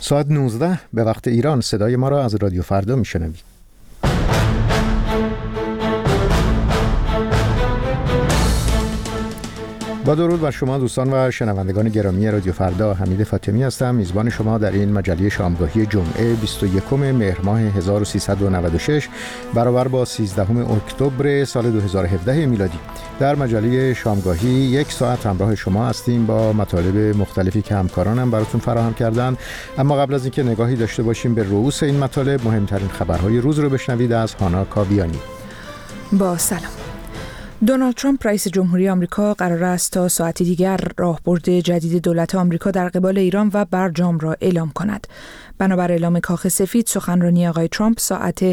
ساعت 19 به وقت ایران صدای ما را از رادیو فردا میشنوید. با درود بر شما دوستان و شنوندگان گرامی رادیو فردا، حمید فاطمی هستم، میزبان شما در این مجله شامگاهی جمعه 21 مهر ماه 1396 برابر با 13 اکتبر سال 2017 میلادی. در مجله شامگاهی یک ساعت همراه شما هستیم با مطالب مختلفی که همکارانم براتون فراهم کردن. اما قبل از اینکه نگاهی داشته باشیم به رؤوس این مطالب، مهمترین خبرهای روز رو بشنوید از هانا کاویانی. با سلام. دونالد ترامپ رئیس جمهوری آمریکا قرار است تا ساعتی دیگر راهبرد جدید دولت آمریکا در قبال ایران و برجام را اعلام کند. بنابر اعلام کاخ سفید، سخنرانی آقای ترامپ ساعت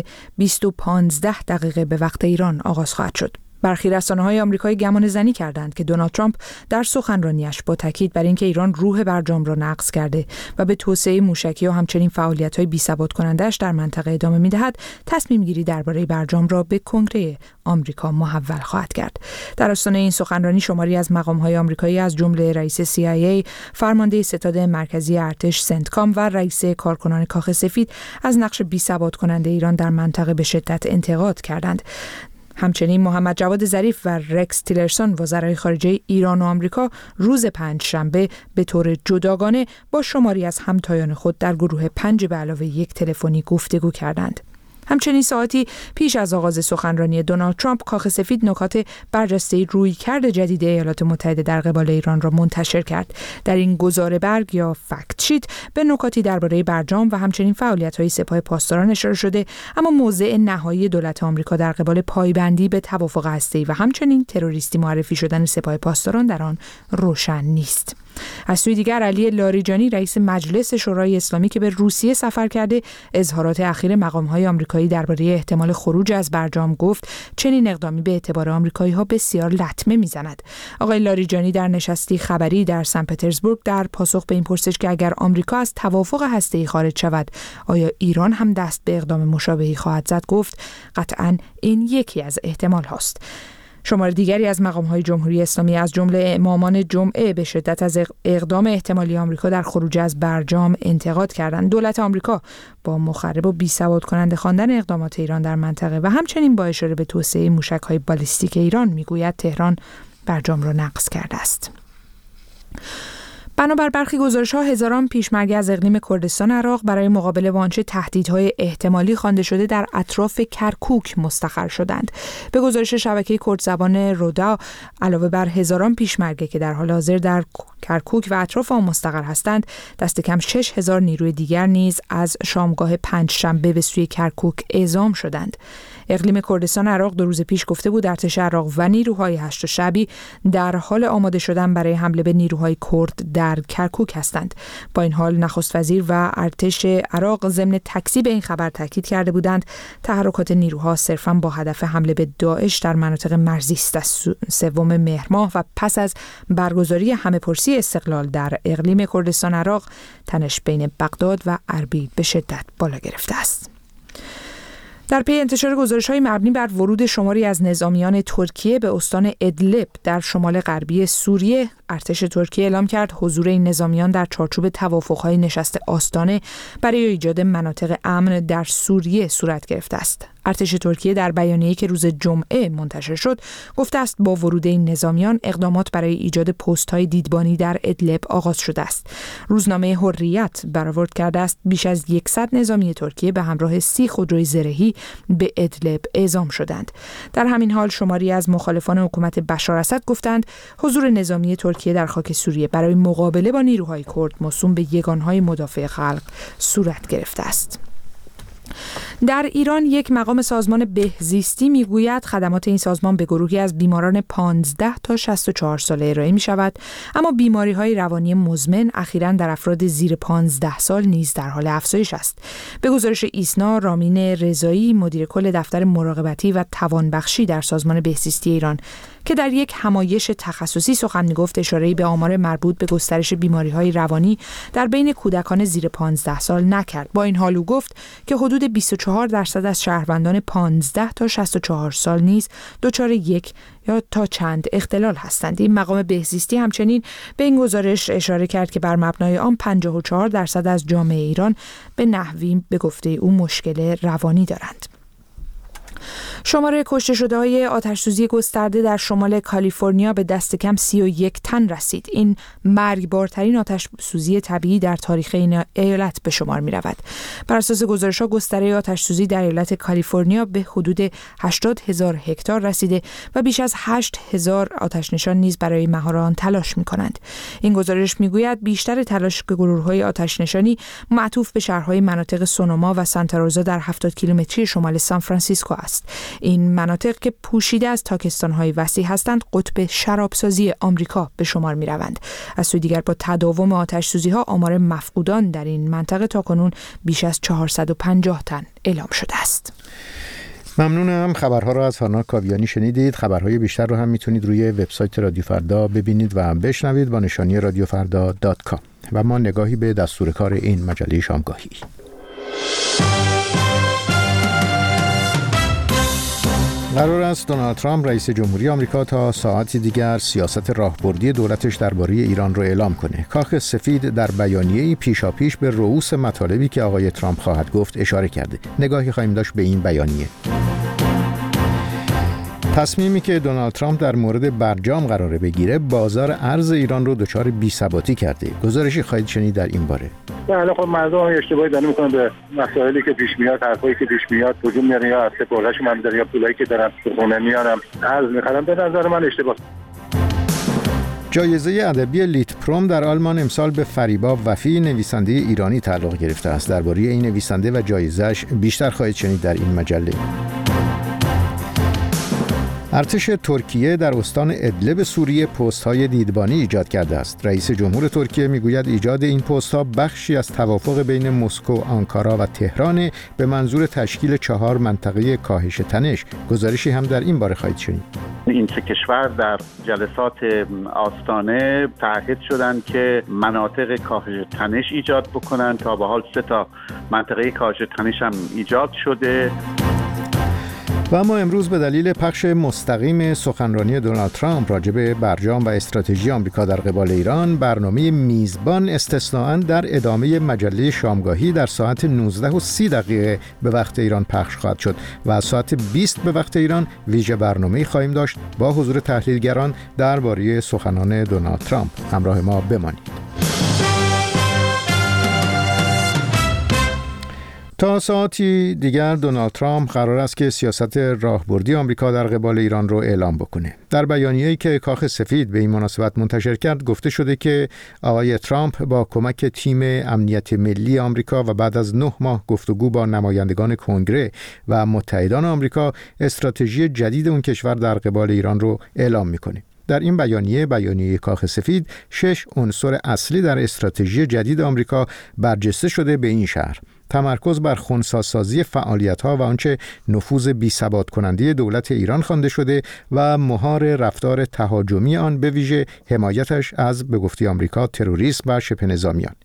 20:15 به وقت ایران آغاز خواهد شد. برخی رسانه‌های آمریکایی گمانه‌زنی کردند که دونالد ترامپ در سخنرانیش با تاکید بر اینکه ایران روح برجام را نقض کرده و به توسعه موشکی و همچنین فعالیت‌های بی‌ثبات‌کننده‌اش در منطقه ادامه می‌دهد، تصمیم‌گیری درباره برجام را به کنگره آمریکا محول خواهد کرد. در آستانه این سخنرانی شماری از مقام‌های آمریکایی از جمله رئیس CIA، فرمانده ستاد مرکزی ارتش سنتکام و رئیس کارکنان کاخ سفید از نقش بی‌ثبات‌کننده ایران در منطقه به شدت انتقاد کردند. همچنین محمد جواد ظریف و رکس تیلرسون، وزرای خارجه ایران و آمریکا، روز پنجشنبه به طور جداگانه با شماری از همتایان خود در گروه 5 به علاوه 1 تلفنی گفتگو کردند. همچنین ساعتی پیش از آغاز سخنرانی دونالد ترامپ، کاخ سفید نکات برجسته رویکرد جدید ایالات متحده در قبال ایران را منتشر کرد. در این گزاره برگ یا فکت شیت به نکاتی درباره برجام و همچنین فعالیت‌های سپاه پاسداران اشاره شده، اما موضع نهایی دولت آمریکا در قبال پایبندی به توافق هسته‌ای و همچنین تروریستی معرفی شدن سپاه پاسداران در آن روشن نیست. از سوی دیگر، علی لاریجانی، رئیس مجلس شورای اسلامی که به روسیه سفر کرده، اظهارات اخیر مقام‌های آمریکایی درباره احتمال خروج از برجام گفت چنین اقدامی به اعتبار آمریکایی‌ها بسیار لطمه می‌زند. آقای لاریجانی در نشستی خبری در سن پترزبورگ در پاسخ به این پرسش که اگر آمریکا از توافق هسته‌ای خارج شود، آیا ایران هم دست به اقدام مشابهی خواهد زد، گفت قطعاً این یکی از احتمال‌هاست. شمار دیگری از مقام‌های جمهوری اسلامی از جمله امامان جمعه به شدت از اقدام احتمالی آمریکا در خروج از برجام انتقاد کردند. دولت آمریکا با مخرب و بی‌ثبات‌کننده خواندن اقدامات ایران در منطقه و همچنین با اشاره به توسعه موشک‌های بالیستیک ایران میگوید تهران برجام را نقض کرده است. بنابر برخی گزارش‌ها، هزاران پیشمرگه از اقلیم کردستان عراق برای مقابله با آنچه تهدیدهای احتمالی خوانده شده در اطراف کرکوک مستقر شدند. به گزارش شبکه کردزبان رودا، علاوه بر هزاران پیشمرگه که در حال حاضر در کرکوک و اطراف آن مستقر هستند، دست کم 6000 نیروی دیگر نیز از شامگاه پنجشنبه به سوی کرکوک اعزام شدند. اقلیم کردستان عراق 2 روز پیش گفته بود ارتش عراق و نیروهای هشت و شبی در حال آماده شدن برای حمله به نیروهای کرد در کرکوک هستند. با این حال نخست وزیر و ارتش عراق ضمن تکذیب این خبر تاکید کرده بودند تحرکات نیروها صرفاً با هدف حمله به داعش در مناطق مرزی است. از 3 مهر ماه و پس از برگزاری همه‌پرسی استقلال در اقلیم کردستان عراق، تنش بین بغداد و اربیل به شدت بالا گرفته است. در پی انتشار گزارش‌های مبنی بر ورود شماری از نظامیان ترکیه به استان ادلب در شمال غربی سوریه، ارتش ترکیه اعلام کرد حضور این نظامیان در چارچوب توافق‌های نشست آستانه برای ایجاد مناطق امن در سوریه صورت گرفته است. ارتش ترکیه در بیانیه‌ای که روز جمعه منتشر شد گفته است با ورود این نظامیان اقدامات برای ایجاد پست‌های دیدبانی در ادلب آغاز شده است. روزنامه حریت برآورد کرده است بیش از 100 نظامی ترکیه به همراه 30 خودروی زرهی به ادلب اعزام شدند. در همین حال شماری از مخالفان حکومت بشار اسد گفتند حضور نظامی ترکیه در خاک سوریه برای مقابله با نیروهای کرد موسوم به یگانهای مدافع خلق صورت گرفته است. در ایران یک مقام سازمان بهزیستی میگوید خدمات این سازمان به گروهی از بیماران 15 تا 64 ساله ارائه می شود، اما بیماری‌های روانی مزمن اخیراً در افراد زیر 15 سال نیز در حال افزایش است. به گزارش ایسنا، رامین رضایی، مدیر کل دفتر مراقبتی و توانبخشی در سازمان بهزیستی ایران که در یک همایش تخصصی سخن می‌گفت، اشاره‌ای به آمار مربوط به گسترش بیماری‌های روانی در بین کودکان زیر 15 سال نکرد. با این حال او گفت که حدود 24 84% از شهروندان 15 تا 64 سال نیز دچار یک یا تا چند اختلال هستند. این مقام بهزیستی همچنین به این گزارش اشاره کرد که بر مبنای آن 54% از جامعه ایران به نحوی به گفته او مشکل روانی دارند. شماره کشته شده های آتش‌سوزی گسترده در شمال کالیفرنیا به دست کم 31 تن رسید. این مرگبارترین آتش‌سوزی طبیعی در تاریخ این ایالت به شمار می رود. بر اساس گزارش‌ها گستره آتش‌سوزی در ایالت کالیفرنیا به حدود 80,000 هکتار رسیده و بیش از 8,000 آتش‌نشان نیز برای مهار آن تلاش می کنند. این گزارش می گوید بیشتر تلاش گروه‌های آتش‌نشانی معطوف به شهرهای مناطق سونوما و سانتا روزا در 70 کیلومتری شمال سان فرانسیسکو است. این مناطق که پوشیده از تاکستان‌های وسیع هستند قطب شرابسازی آمریکا به شمار می‌روند. از سوی دیگر با تداوم آتش‌سوزی‌ها آمار مفقودان در این منطقه تاکنون بیش از 450 تن اعلام شده است. ممنونم. خبرها را از هانا کاویانی شنیدید. خبرهای بیشتر رو هم میتونید روی وبسایت رادیو فردا ببینید و بشنوید با نشانی radiofrda.com. و ما نگاهی به دستور کار این مجله شامگاهی. قرار است دونالد ترامپ رئیس جمهوری آمریکا تا ساعتی دیگر سیاست راهبردی دولتش درباره ایران را اعلام کنه. کاخ سفید در بیانیه‌ای پیشاپیش به رؤوس مطالبی که آقای ترامپ خواهد گفت اشاره کرده. نگاهی خواهیم داشت به این بیانیه. تصمیمی که دونالد ترامپ در مورد برجام قراره بگیره بازار ارز ایران رو دچار بی‌ثباتی کرده. گزارشی خواهید شنید در این باره. بله خب مردم اشتباهی دارن میکنن به مسائلی که پیش میاد، حرفایی که پیش میاد هجوم میارن یا از سپردهش من دارن یا پولایی که دارن تو خونه میارن ارز میخرن. به نظر من اشتباه. جایزه ادبی لیتپروم در آلمان امسال به فریبا وفی نویسنده ایرانی تعلق گرفته است. درباره این نویسنده و جایزه‌اش بیشتر خواهید شنید در این مجله. ارتش ترکیه در استان ادلب سوریه پست‌های دیدبانی ایجاد کرده است. رئیس جمهور ترکیه میگوید ایجاد این پست‌ها بخشی از توافق بین مسکو، آنکارا و تهران به منظور تشکیل 4 منطقه کاهش تنش. گزارشی هم در این باره خواهید شنید. این سه کشور در جلسات آستانه تعهد شدند که مناطق کاهش تنش ایجاد بکنند. تا به حال 3 تا منطقه کاهش تنش هم ایجاد شده. و اما امروز به دلیل پخش مستقیم سخنرانی دونالد ترامپ راجع به برجام و استراتژی آمریکا در قبال ایران، برنامه میزبان استثناءً در ادامه مجله شامگاهی در ساعت 19:30 به وقت ایران پخش خواهد شد و از ساعت 20 به وقت ایران ویژه برنامه‌ای خواهیم داشت با حضور تحلیلگران درباره سخنان دونالد ترامپ. همراه ما بمانید. تا ساعتی دیگر دونالد ترامپ قرار است که سیاست راهبردی آمریکا در قبال ایران رو اعلام بکنه. در بیانیه‌ای که کاخ سفید به این مناسبت منتشر کرد گفته شده که آقای ترامپ با کمک تیم امنیت ملی آمریکا و بعد از 9 ماه گفتگو با نمایندگان کنگره و متحدان آمریکا استراتژی جدید اون کشور در قبال ایران رو اعلام میکنه. در این بیانیه کاخ سفید 6 عنصر اصلی در استراتژی جدید آمریکا برجسته شده به این شهر: تمرکز بر خنثی‌سازی فعالیت‌ها و آنچه نفوذ بی‌ثبات کننده دولت ایران خوانده شده و مهار رفتار تهاجمی آن، به ویژه حمایتش از به گفته آمریکا تروریسم و شبه نظامیان.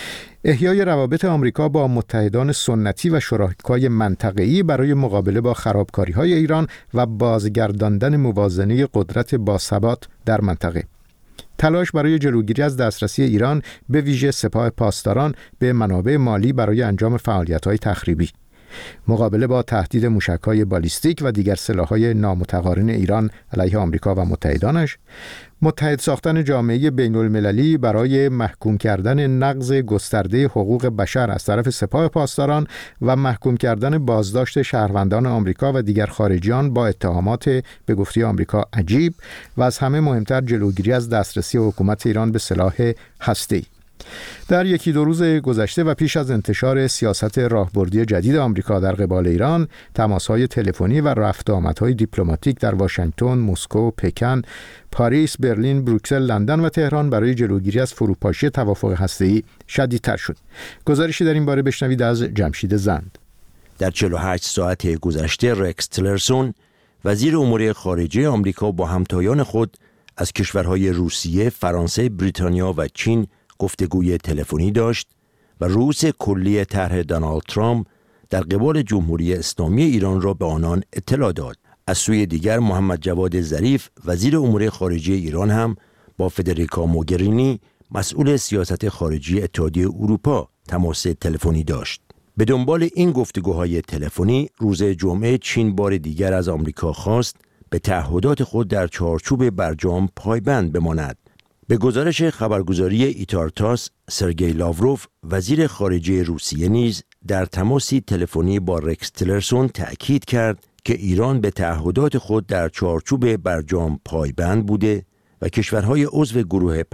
احیای روابط آمریکا با متحدان سنتی و شرکای منطقه‌ای برای مقابله با خرابکاری‌های ایران و بازگرداندن موازنه قدرت باثبات در منطقه. تلاش برای جلوگیری از دسترسی ایران به ویژه سپاه پاسداران به منابع مالی برای انجام فعالیت‌های تخریبی. مقابله با تهدید موشک‌های بالیستیک و دیگر سلاح‌های نامتقارن ایران علیه آمریکا و متحدانش. متحد ساختن جامعه بین‌المللی برای محکوم کردن نقض گسترده حقوق بشر از طرف سپاه پاسداران و محکوم کردن بازداشت شهروندان آمریکا و دیگر خارجیان با اتهامات به گفته آمریکا عجیب و از همه مهمتر جلوگیری از دسترسی حکومت ایران به سلاح هسته‌ای. در 1-2 روز گذشته و پیش از انتشار سیاست راهبردی جدید آمریکا در قبال ایران، تماس‌های تلفنی و رفت و آمدهای دیپلماتیک در واشنگتن، مسکو، پکن، پاریس، برلین، بروکسل، لندن و تهران برای جلوگیری از فروپاشی توافق هسته‌ای شدیدتر شد. گزارشی در این باره بشنوید از جمشید زند. در 48 ساعت گذشته رکس تیلرسون، وزیر امور خارجه آمریکا، با همتایان خود از کشورهای روسیه، فرانسه، بریتانیا و چین گفتگوی تلفنی داشت و رؤوس کلی طرح دونالد ترامپ در قبال جمهوری اسلامی ایران را به آنان اطلاع داد. از سوی دیگر محمد جواد ظریف وزیر امور خارجه ایران هم با فدریکا موگرینی مسئول سیاست خارجی اتحادیه اروپا تماس تلفنی داشت. به دنبال این گفتگوهای تلفنی روز جمعه چین بار دیگر از آمریکا خواست به تعهدات خود در چارچوب برجام پایبند بماند. به گزارش خبرگزاری ایتارتاس، سرگئی لاوروف وزیر خارجه روسیه نیز در تماسی تلفنی با رکس تیلرسون تأکید کرد که ایران به تعهدات خود در چارچوب برجام پایبند بوده و کشورهای عضو گروه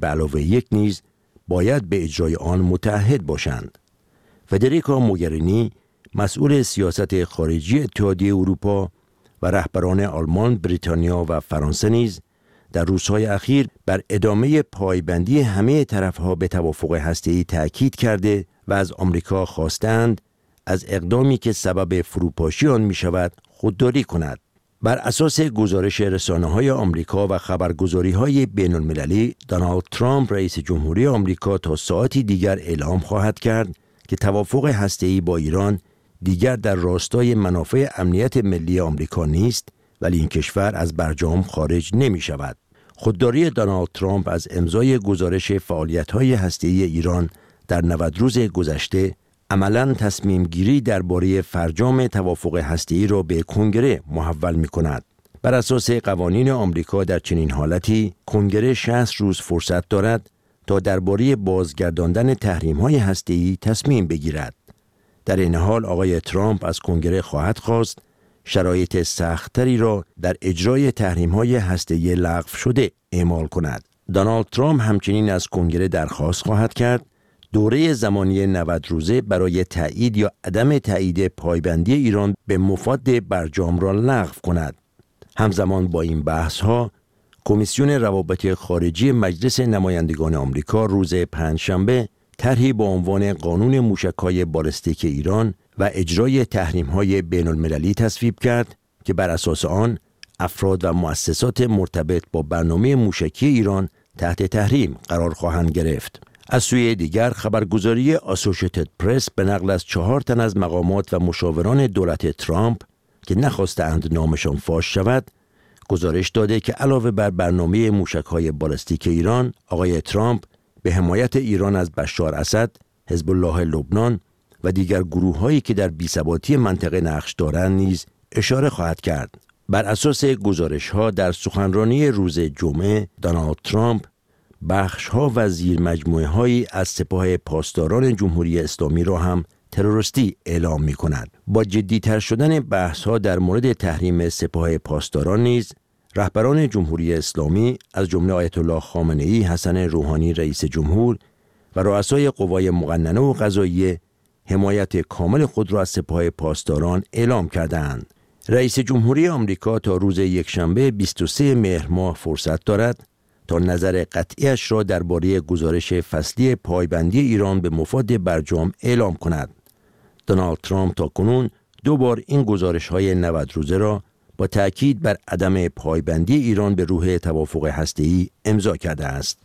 5+1 نیز باید به اجرای آن متعهد باشند. فدریکا موگرینی مسئول سیاست خارجی اتحادیه اروپا و رهبران آلمان، بریتانیا و فرانسه نیز در روزهای اخیر بر ادامه پایبندی همه طرفها به توافق هسته‌ای تأکید کرده و از آمریکا خواستند از اقدامی که سبب فروپاشی آن می شود خودداری کند. بر اساس گزارش رسانه‌های آمریکا و خبرگزاری‌های بین‌المللی، دونالد ترامپ رئیس جمهوری آمریکا تا ساعتی دیگر اعلام خواهد کرد که توافق هسته‌ای با ایران دیگر در راستای منافع امنیت ملی آمریکا نیست، ولی این کشور از برجام خارج نمی شود. خودداری دونالد ترامپ از امضای گزارش فعالیت‌های هسته‌ای ایران در 90 روز گذشته عملاً تصمیم گیری درباره فرجام توافق هسته‌ای را به کنگره محول می‌کند. بر اساس قوانین آمریکا در چنین حالتی کنگره 60 روز فرصت دارد تا درباره بازگرداندن تحریم‌های هسته‌ای تصمیم بگیرد. در این حال آقای ترامپ از کنگره خواهد خواست شرایط سخت‌تری را در اجرای تحریم‌های هسته‌ای لغو شده اعمال کند. دونالد ترامپ همچنین از کنگره درخواست خواهد کرد دوره زمانی 90 روزه برای تایید یا عدم تایید پایبندی ایران به مفاد برجام را لغو کند. همزمان با این بحث‌ها، کمیسیون روابط خارجی مجلس نمایندگان آمریکا روز پنجشنبه طرحی با عنوان قانون موشک‌های بالستیک ایران و اجرای تحریم‌های بین‌المللی تصویب کرد که بر اساس آن افراد و مؤسسات مرتبط با برنامه موشکی ایران تحت تحریم قرار خواهند گرفت. از سوی دیگر خبرگزاری آسوشیتد پرس به نقل از 4 تن از مقامات و مشاوران دولت ترامپ که نخواستند نامشان فاش شود، گزارش داده که علاوه بر برنامه موشک‌های بالستیک ایران، آقای ترامپ به حمایت ایران از بشار اسد، حزب الله لبنان و دیگر گروه‌هایی که در بی‌ثباتی منطقه نقش دارند نیز اشاره خواهد کرد. بر اساس گزارش‌ها در سخنرانی روز جمعه، دونالد ترامپ بخش‌ها و زیرمجموعه‌هایی از سپاه پاسداران جمهوری اسلامی را هم تروریستی اعلام می‌کند. با جدی‌تر شدن بحث‌ها در مورد تحریم سپاه پاسداران نیز رهبران جمهوری اسلامی از جمله آیت الله خامنه‌ای، حسن روحانی رئیس جمهور و رؤسای قوای مقننه و قضاییه حمایت کامل خود را از سپاه پاسداران اعلام کردند. رئیس جمهوری آمریکا تا روز یکشنبه 23 مهر ماه فرصت دارد تا نظر قطعیش را درباره گزارش فصلی پایبندی ایران به مفاد برجام اعلام کند. دونالد ترامپ تاکنون 2 بار این گزارش‌های 90 روزه را با تأکید بر عدم پایبندی ایران به روح توافق هسته‌ای امضا کرده است.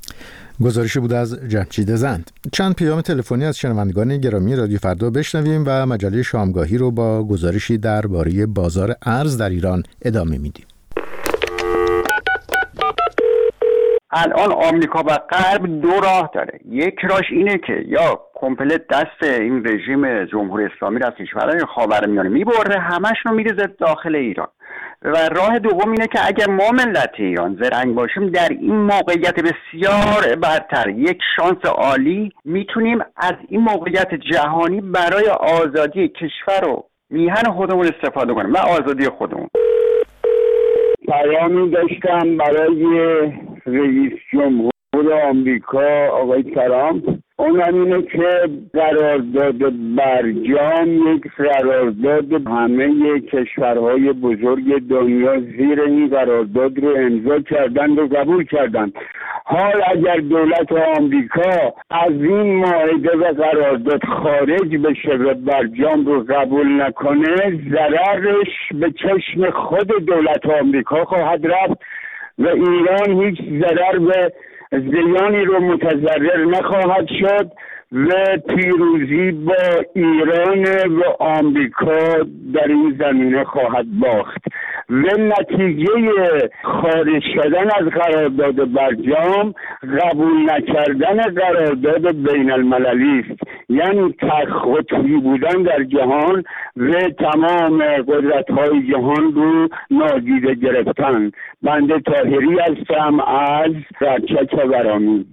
گزارشی بود از جمشید زند. چند پیام تلفنی از شنوندگان گرامی رادیو فردا بشنویم و مجله شامگاهی رو با گزارشی درباره بازار ارز در ایران ادامه میدیم. الان آمریکا و غرب 2 راه داره. یک راهش اینه که یا کامپلت دست این رژیم جمهوری اسلامی را از کشورهای خاورمیانه میبره، همش رو میریزه داخل ایران. و راه دوم اینه که اگر ما ملت ایران زرنگ باشیم در این موقعیت بسیار برتر، یک شانس عالی، میتونیم از این موقعیت جهانی برای آزادی کشور و میهن خودمون استفاده کنیم و آزادی خودمون. پیامی داشتم برای رئیس جمهور آمریکا آقای ترامپ، اونم اینه که قرارداد برجام یک قرارداد همه کشورهای بزرگ دنیا زیر این قرارداد رو امضا کردند و قبول کردند. حال اگر دولت آمریکا از این معاهده و قرارداد خارج بشه و برجام رو قبول نکنه، ضررش به چشم خود دولت آمریکا خواهد رفت و ایران هیچ ضرر به زیانی رو متضرر نخواهد شد و پیروزی با ایران و آمریکا در این زمینه خواهد باخت و نتیجه خارج شدن از قرارداد برجام قبول نکردن قرارداد بین المللی است، یعنی تقطبی بودن در جهان و تمام قدرت‌های جهان رو نادیده گرفتن. بنده طاهری هستم از رچک ورامین.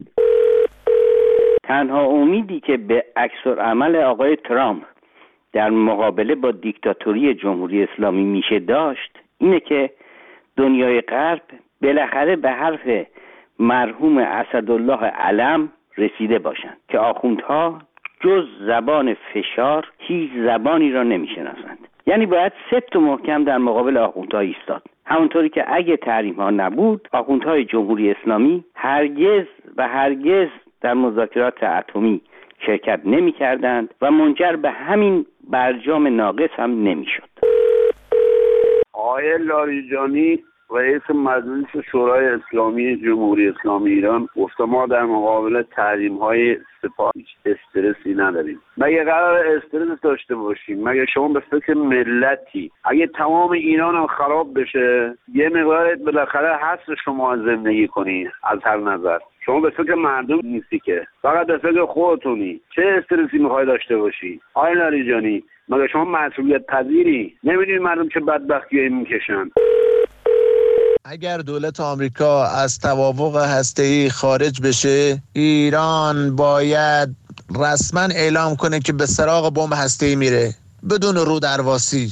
تنها امیدی که به عکس‌العمل آقای ترامپ در مقابله با دیکتاتوری جمهوری اسلامی میشه داشت اینه که دنیای غرب بالاخره به حرف مرحوم اسدالله علم رسیده باشند که آخوندها جز زبان فشار هیچ زبانی را نمیشناسند. یعنی باید سفت و محکم در مقابل آخوندها ایستاد، همونطوری که اگه تحریم ها نبود آخوندهای جمهوری اسلامی هرگز و هرگز در مذاکرات اتمی شرکت نمی کردند و منجر به همین برجام ناقص هم نمی شد. آقای لاریجانی رئیس مجلس شورای اسلامی جمهوری اسلامی ایران گفت ما در مقابل تحریم‌های سپاه هیچ استرسی نداریم. مگه قرار استرس داشته باشیم؟ مگه شما به فکر ملتی اگه تمام ایران هم خراب بشه یه مقدار بالاخره هست شما زندگی کنی از هر نظر؟ شما به فکر مردم نیستی که، فقط به فکر خودتونی. چه استرسی میخوای داشته باشی؟ آقای لاریجانی مگه شما مسئولیت پذیری؟ نمیدونی مردم چه بدبختیایی میکشن؟ اگر دولت آمریکا از توافق هسته‌ای خارج بشه، ایران باید رسما اعلام کنه که به سراغ بمب هسته‌ای میره بدون رو درواسی.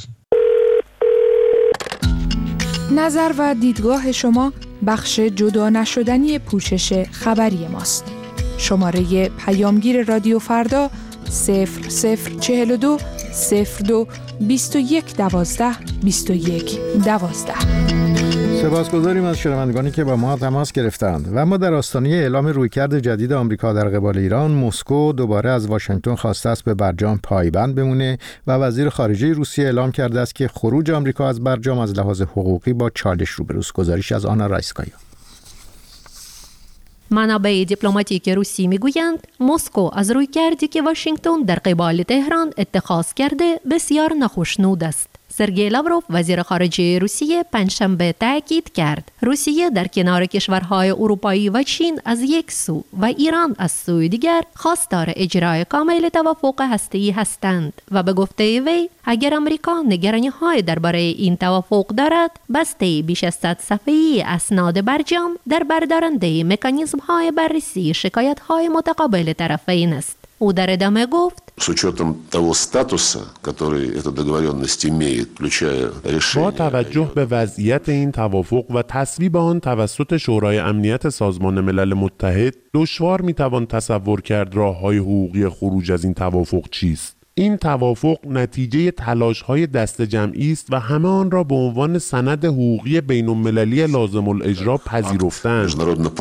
نظر و دیدگاه شما بخش جدا نشدنی پوشش خبری ماست. شماره پیامگیر رادیو فردا 0042 02 21 12 21 12. سپاسگزاریم از شنوندگانی که با ما تماس گرفتند. و اما در آستانه اعلام رویکرد جدید آمریکا در قبال ایران، مسکو دوباره از واشنگتن خواسته است به برجام پایبند بمونه و وزیر خارجه روسیه اعلام کرده است که خروج آمریکا از برجام از لحاظ حقوقی با چالش روبروست. گزارش از آنا رایسکایا. منابع دیپلماتیک روسی میگویند مسکو از رویکردی که واشنگتن در قبال تهران اتخاذ کرده بسیار ناخوشنود است. سرگئی لاوروف وزیر خارجه روسیه پنجشنبه تاکید کرد روسیه در کنار کشورهای اروپایی و چین از یک سو و ایران از سوی دیگر خواستار اجرای کامل توافق هسته‌ای هستند و به گفته وی اگر آمریکا نگرانی‌های درباره این توافق دارد بسته بیش از 100 صفحه‌ای اسناد برجام در بردارنده مکانیزم‌های بررسی شکایت‌های متقابل طرفین است. او در ادامه گفت с учетом того статуса, который эта договоренность имеет, включая решение. با توجه به وضعیت این توافق و تصویب آن توسط شورای امنیت سازمان ملل متحد، دشوار میتوان تصور کرد راه‌های حقوقی خروج از این توافق چیست. این توافق نتیجه تلاش‌های دست جمعی است و همه آن را به عنوان سند حقوقی بین‌المللی لازم الاجرا پذیرفتند.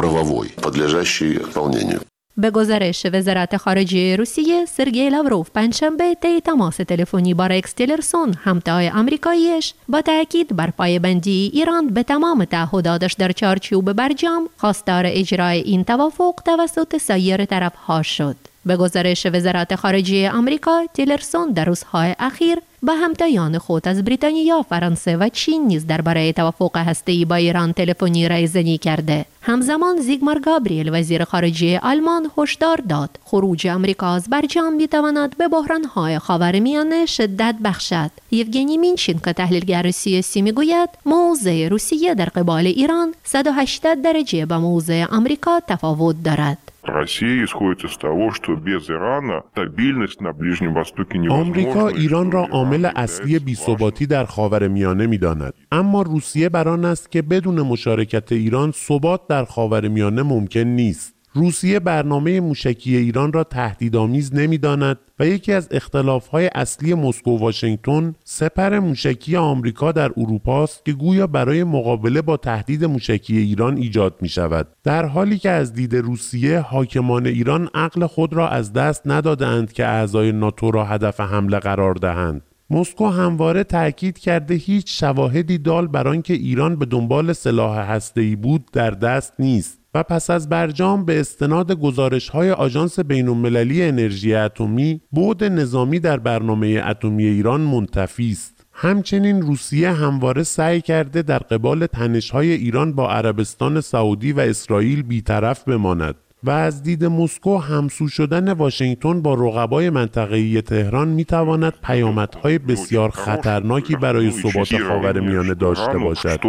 به گزارش وزارت خارجه روسیه، سرگئی لاوروف پنجشنبه طی تماس تلفنی با رکس تیلرسون همتای آمریکاییش با تاکید بر پایبندی ایران به تمام تعهداتش در چارچوب برجام خواستار اجرای این توافق توسط سایر طرف‌ها شد. به گزارش وزارت خارجه آمریکا، تیلرسون در روزهای اخیر با همتایان خود از بریتانیا، فرانسه و چین نیز درباره توافق هسته‌ای با ایران تلفنی رایزنی کرده. همزمان زیگمار گابریل وزیر خارجه آلمان هشدار داد خروج آمریکا از برجام می‌تواند به بحران‌های خاورمیانه شدت بخشد. یوگنی مینچینکو تحلیلگر سیاسی میگوید موضع روسیه در قبال ایران 180 درجه با موضع آمریکا تفاوت دارد. آمریکا ایران را عامل اصلی بی‌ثباتی در خاورمیانه می‌داند، اما روسیه بر آن است که بدون مشارکت ایران ثبات در خاورمیانه ممکن نیست. روسیه برنامه موشکی ایران را تهدیدآمیز نمی‌داند و یکی از اختلاف‌های اصلی مسکو و واشنگتن سپر موشکی آمریکا در اروپا است که گویا برای مقابله با تهدید موشکی ایران ایجاد می‌شود، در حالی که از دید روسیه حاکمان ایران عقل خود را از دست ندادند که اعضای ناتو را هدف حمله قرار دهند. مسکو همواره تأکید کرده هیچ شواهدی دال بر آنکه ایران به دنبال سلاح هسته‌ای بود در دست نیست. و پس از برجام به استناد گزارش‌های آژانس بین‌المللی انرژی اتمی، بعد نظامی در برنامه اتمی ایران منتفی است. همچنین روسیه همواره سعی کرده در قبال تنش‌های ایران با عربستان سعودی و اسرائیل بی‌طرف بماند و از دید مسکو همسو شدن واشنگتن با رقبای منطقه‌ای تهران می‌تواند پیامدهای بسیار خطرناکی برای ثبات خاورمیانه داشته باشد.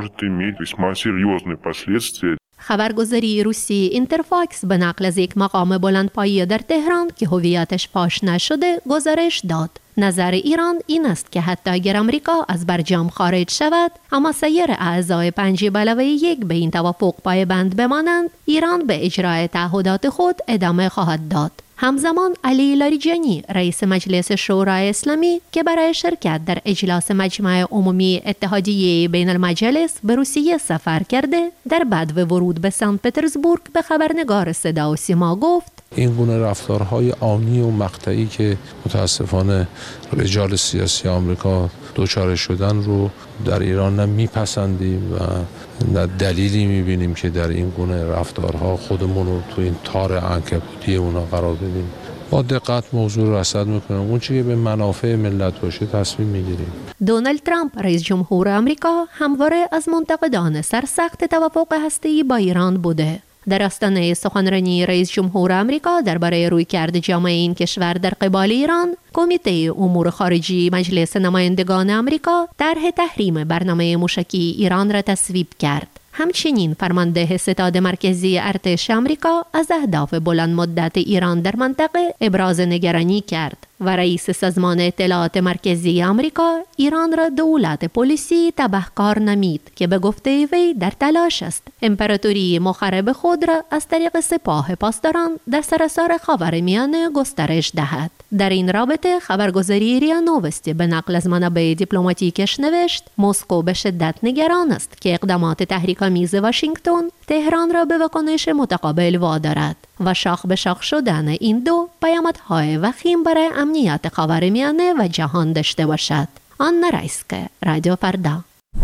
خبرگزاری روسی اینترفاکس به نقل از یک مقام بلندپایه در تهران که هویتش فاش نشده گزارش داد. نظر ایران این است که حتی اگر امریکا از برجام خارج شود، اما سایر اعضای 5+1 به این توافق پایبند بمانند، ایران به اجرای تعهدات خود ادامه خواهد داد. همزمان علی لاریجانی رئیس مجلس شورای اسلامی که برای شرکت در اجلاس مجمع عمومی اتحادیه بین المجالس به روسیه سفر کرده، در بدو ورود به سن پترزبورگ به خبرنگار صدا و سیما گفت: این گونه رفتارهای آنی و مقطعی که متاسفانه رجال سیاسی آمریکا دچار شدن رو در ایران نه میپسندیم و نه دلیلی میبینیم که در این گونه رفتارها خودمون رو تو این تار عنکبوتی اونا قرار بدیم. با دقت موضوع رو رصد میکنیم، اون چیزی که به منافع ملت باشه تصمیم میگیریم. دونالد ترامپ رئیس جمهور آمریکا همواره از منتقدان سرسخت توافق هسته‌ای با ایران بوده. در آستانه سخنرانی رئیس جمهور آمریکا درباره رویکرد جامعه این کشور در قبال ایران، کمیته امور خارجی مجلس نمایندگان آمریکا طرح تحریم برنامه موشکی ایران را تصویب کرد. همچنین فرمانده ستاد مرکزی ارتش آمریکا از اهداف بلند مدت ایران در منطقه ابراز نگرانی کرد و رئیس سازمان اطلاعات مرکزی آمریکا ایران را دولت پلیسی تبهکار نامید که به گفته وی در تلاش است امپراتوری مخرب خود را از طریق سپاه پاسداران در سراسر خاورمیانه گسترش دهد. در این رابطه خبرگزاری ریا نووستی به نقل از منابع دیپلماتیکش نوشت: مسکو به شدت نگران است که اقدامات تحریک‌آمیز واشنگتن تهران را به واکنش متقابل وادارد و شاخ به شاخ شدن این دو پیامدهای وخیم برای امنیت خاورمیانه و جهان داشته باشد. آنا رایسکه، رادیو فردا.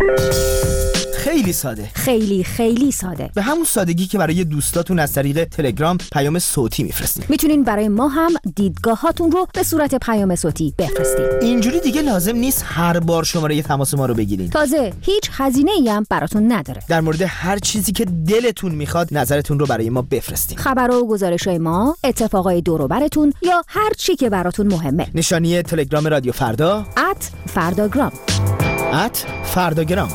خیلی ساده، خیلی ساده، به همون سادگی که برای دوستاتون از طریق تلگرام پیام صوتی میفرستین. میتونین برای ما هم دیدگاهاتون رو به صورت پیام صوتی بفرستین. اینجوری دیگه لازم نیست هر بار شماره تماس ما رو بگیرین. تازه هیچ هزینه‌ای هم براتون نداره. در مورد هر چیزی که دلتون میخواد نظرتون رو برای ما بفرستین. خبرها و گزارش‌های ما، اتفاقای دور و براتون یا هر چی که براتون مهمه. نشانی تلگرام رادیو فردا @فرداگرام. @فرداگرام.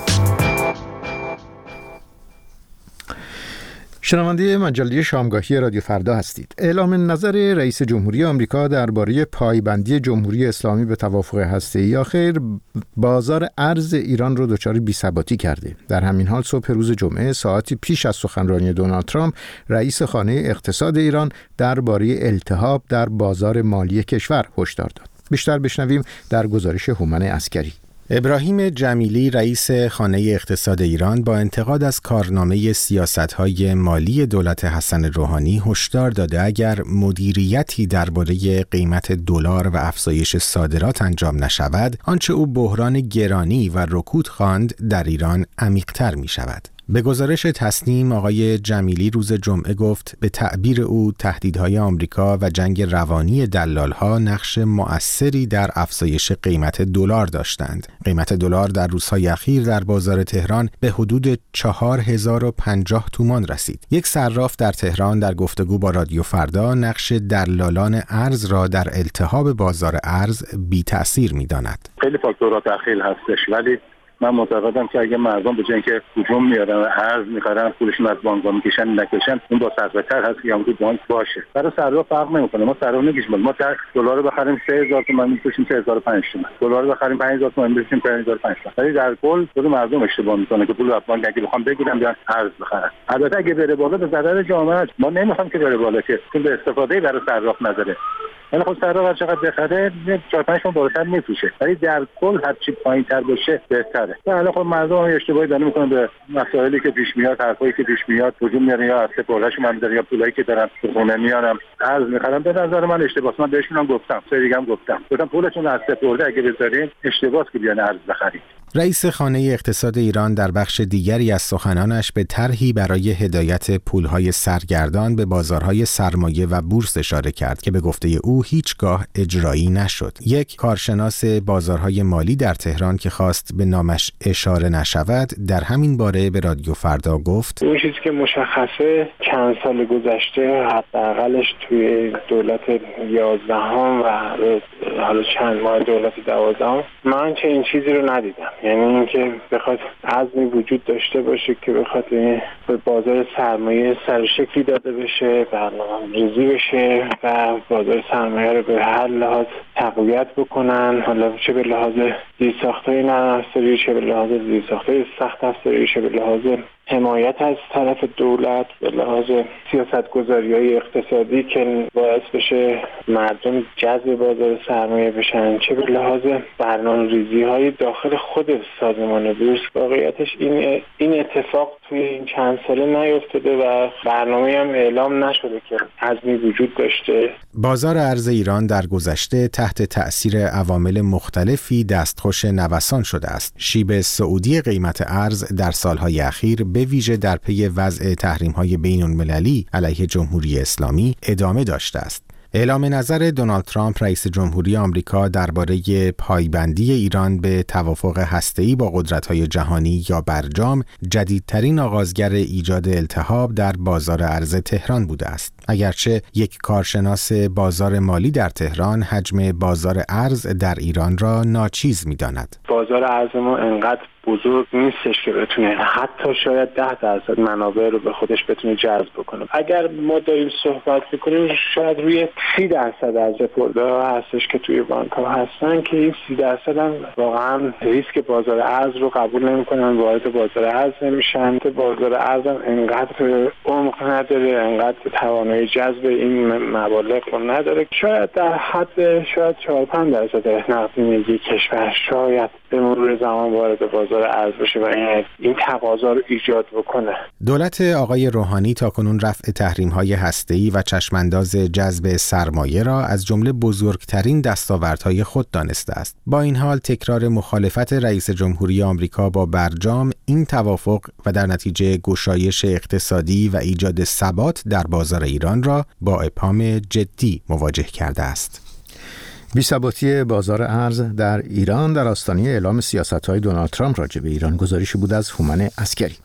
شنونده مجله شامگاهی رادیو فردا هستید. اعلام نظر رئیس جمهوری آمریکا درباره پایبندی جمهوری اسلامی به توافق هسته‌ای آخر بازار ارز ایران رو دچار بی‌ثباتی کرده. در همین حال صبح روز جمعه ساعتی پیش از سخنرانی دونالد ترامپ، رئیس خانه اقتصاد ایران درباره التهاب در بازار مالی کشور هشدار داد. بیشتر بشنویم در گزارش هومن عسکری. ابراهیم جمیلی رئیس خانه اقتصاد ایران با انتقاد از کارنامه سیاست‌های مالی دولت حسن روحانی هشدار داده اگر مدیریتی درباره قیمت دلار و افزایش صادرات انجام نشود، آنچه او بحران گرانی و رکود خواند در ایران عمیق‌تر می‌شود. به گزارش تصنیم آقای جمیلی روز جمعه گفت به تعبیر او تهدیدهای آمریکا و جنگ روانی دلالها نقش مؤثری در افزایش قیمت دلار داشتند. قیمت دلار در روزهای اخیر در بازار تهران به حدود 4050 تومان رسید. یک صراف در تهران در گفتگو با رادیو فردا نقش دلالان ارز را در التهاب بازار ارز بی تأثیر می‌داند. خیلی فاکتورات داخل هستش، ولی من معتقدم که اگه مردم به جای اینکه هجوم میارن و ارز میخرن پولشون از بانک‌ها میکشن نکشن، اون با صرفه‌تر هست که اون تو بانک باشه. برای صرف فرق نمیکنه. ما صرف نگیشیم، ما دلار بخریم 3000 تومان میفروشیم 3005 تومان، دلار بخریم 5000 تومان میفروشیم 5005 تومان. ولی در کل خود مردم اشتباه میکنه که پول از بانک اگه بخوام بگیرم یا ارز بخرن. البته اگه بره بالا به ضرر جامعه، ما نمیخوام که بره بالا که چون به استفاده برای صرف نذاره. ولی خب صرف هر چقدر بخره 4-5 تومان بالاتر میفروشه، ولی در کل هر چی پایین‌تر باشه بهتره. حالا خب مردم اشتباهی دارن میکنن به مسائلی که پیش میاد، حرفایی که پیش میاد هجوم میارن یا از سپردهشون من دارن یا پولایی که دارن تو خونه میارن ارز میخرن. به نظر من اشتباهه. من بهشون هم گفتم، سری دیگه هم گفتم پولتون از سپرده اگه بذارین اشتباهه که بیان ارز بخرید. رئیس خانه اقتصاد ایران در بخش دیگری از سخنانش به طرحی برای هدایت پولهای سرگردان به بازارهای سرمایه و بورس اشاره کرد که به گفته او هیچگاه اجرایی نشد. یک کارشناس بازارهای مالی در تهران که خواست به نامش اشاره نشود در همین باره به رادیو فردا گفت: اون چیزی که مشخصه چند سال گذشته حداقلش توی دولت 11 و حالا چند ماه دولت 12 من چه این چیزی رو ندیدم. یعنی اینکه بخواد عزمی وجود داشته باشه که بخواد به بازار سرمایه سر شکلی داده بشه، برنامه‌ریزی بشه و بازار سرمایه رو به هر لحاظ تقویت بکنن، حالا چه به لحاظ زیرساخت‌های نرم افزاری، چه به لحاظ زیرساخت‌های سخت افزاری، چه به لحاظ حمایت از طرف دولت، به لحاظ سیاست‌گذاری‌های اقتصادی که باعث بشه مردم جذب بازار سرمایه بشن، چه به لحاظ برنامه‌ریزی‌های داخل خود سازمان بورس. واقعیتش این اتفاق توی این چند ساله نیفتاده و برنامه‌ای هم اعلام نشده که عزمی وجود داشته. بازار ارز ایران در گذشته تحت تأثیر عوامل مختلفی دستخوش نوسان شده است. شیب صعودی قیمت ارز در سالهای اخیر به ویژه در پی وضع تحریم‌های بین‌المللی علیه جمهوری اسلامی ادامه داشته است. اعلام نظر دونالد ترامپ رئیس جمهوری آمریکا درباره پایبندی ایران به توافق هسته‌ای با قدرت‌های جهانی یا برجام جدیدترین آغازگر ایجاد التهاب در بازار ارز تهران بوده است. اگرچه یک کارشناس بازار مالی در تهران حجم بازار ارز در ایران را ناچیز می‌داند. بازار ارز ما انقدر بزرگ نیستش که بتونه حتی شاید 10% منابع رو به خودش بتونه جذب بکنه. اگر ما داریم صحبت می‌کنیم شاید روی 30% از دپوها هستش که توی بانک‌ها هستن که این 30% هم واقعا ریسک بازار ارز رو قبول نمی‌کنن، وارد بازار ارز نمیشن. بازار ارز هم انقدر عمق نداره، انقدر توانایی جذب این مبالغ رو نداره. شاید در حد شاید 4-5% نقدینگی کشور شاید به مرور زمان وارد بازار ارز بشه و این تقاضا رو ایجاد بکنه. دولت آقای روحانی تاکنون رفع تحریم‌های هسته‌ای و چشمانداز جذب سرمایه را از جمله بزرگترین دستاوردهای خود دانسته است. با این حال تکرار مخالفت رئیس جمهوری آمریکا با برجام این توافق و در نتیجه گشایش اقتصادی و ایجاد ثبات در بازار ایران را با ابهام جدی مواجه کرده است. بی‌ثباتی بازار ارز در ایران در آستانه اعلام سیاست‌های دونالد ترامپ راجع به ایران، گزارشی بود از هومن عسکری.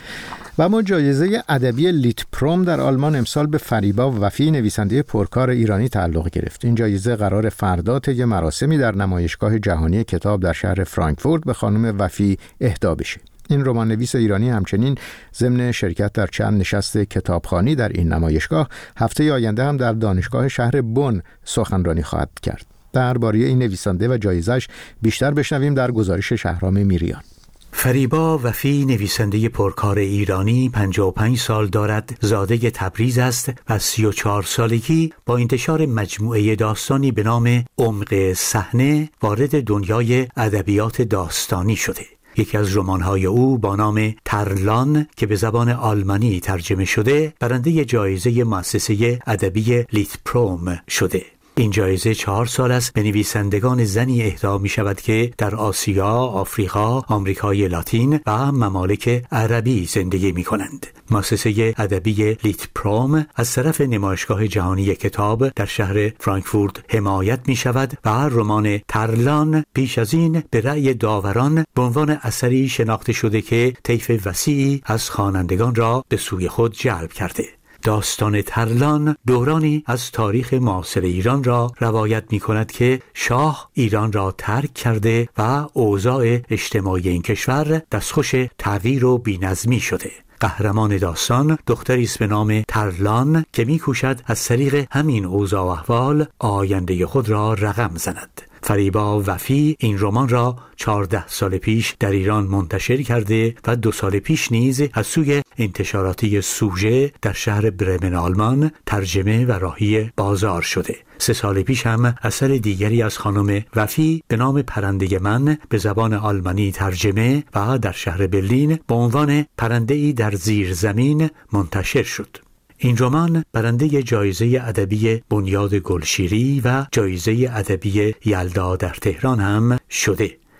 و اما جایزه ادبی لیت پروم در آلمان امسال به فریبا وفی، نویسنده پرکار ایرانی تعلق گرفت. این جایزه قرار فردا طی مراسمی در نمایشگاه جهانی کتاب در شهر فرانکفورت به خانم وفی اهدا بشه. این رمان‌نویس ایرانی همچنین ضمن شرکت در چند نشست کتابخوانی در این نمایشگاه، هفته آینده هم در دانشگاه شهر بن سخنرانی خواهد کرد. درباره این نویسنده و جایزش بیشتر بشنویم در گزارش شهرام میریان. فریبا وفی نویسنده پرکار ایرانی 55 سال دارد، زاده تبریز است و 34 سالگی با انتشار مجموعه داستانی به نام عمق صحنه وارد دنیای ادبیات داستانی شده. یکی از رمان‌های او با نام ترلان که به زبان آلمانی ترجمه شده، برنده جایزه مؤسسه ادبی لیت پروم شده. این جایزه 4 سال است به نویسندگان زنی اهدا می شود که در آسیا، آفریقا، آمریکای لاتین و ممالک عربی زندگی می کنند. مؤسسه ادبی لیت پروم از طرف نمایشگاه جهانی کتاب در شهر فرانکفورت حمایت می شود و رمان ترلان پیش از این به رأی داوران به عنوان اثری شناخته شده که طیف وسیعی از خوانندگان را به سوی خود جلب کرده. داستان ترلان دورانی از تاریخ معاصر ایران را روایت می کند که شاه ایران را ترک کرده و اوضاع اجتماعی این کشور دستخوش تغییر و بی‌نظمی شده. قهرمان داستان دختری است به نام ترلان که می‌کوشد از طریق همین اوضاع و احوال آینده خود را رقم زند. فریبا وفی این رمان را 14 سال پیش در ایران منتشر کرده و 2 سال پیش نیز از سوی انتشاراتی سوژه در شهر برمن آلمان ترجمه و راهی بازار شده. 3 سال پیش هم اثر دیگری از خانم وفی به نام پرنده من به زبان آلمانی ترجمه و در شهر برلین با عنوان پرنده‌ای در زیر زمین منتشر شد. این رمان برنده جایزه ادبی بنیاد گلشیری و جایزه ادبی یلدا در تهران هم شده.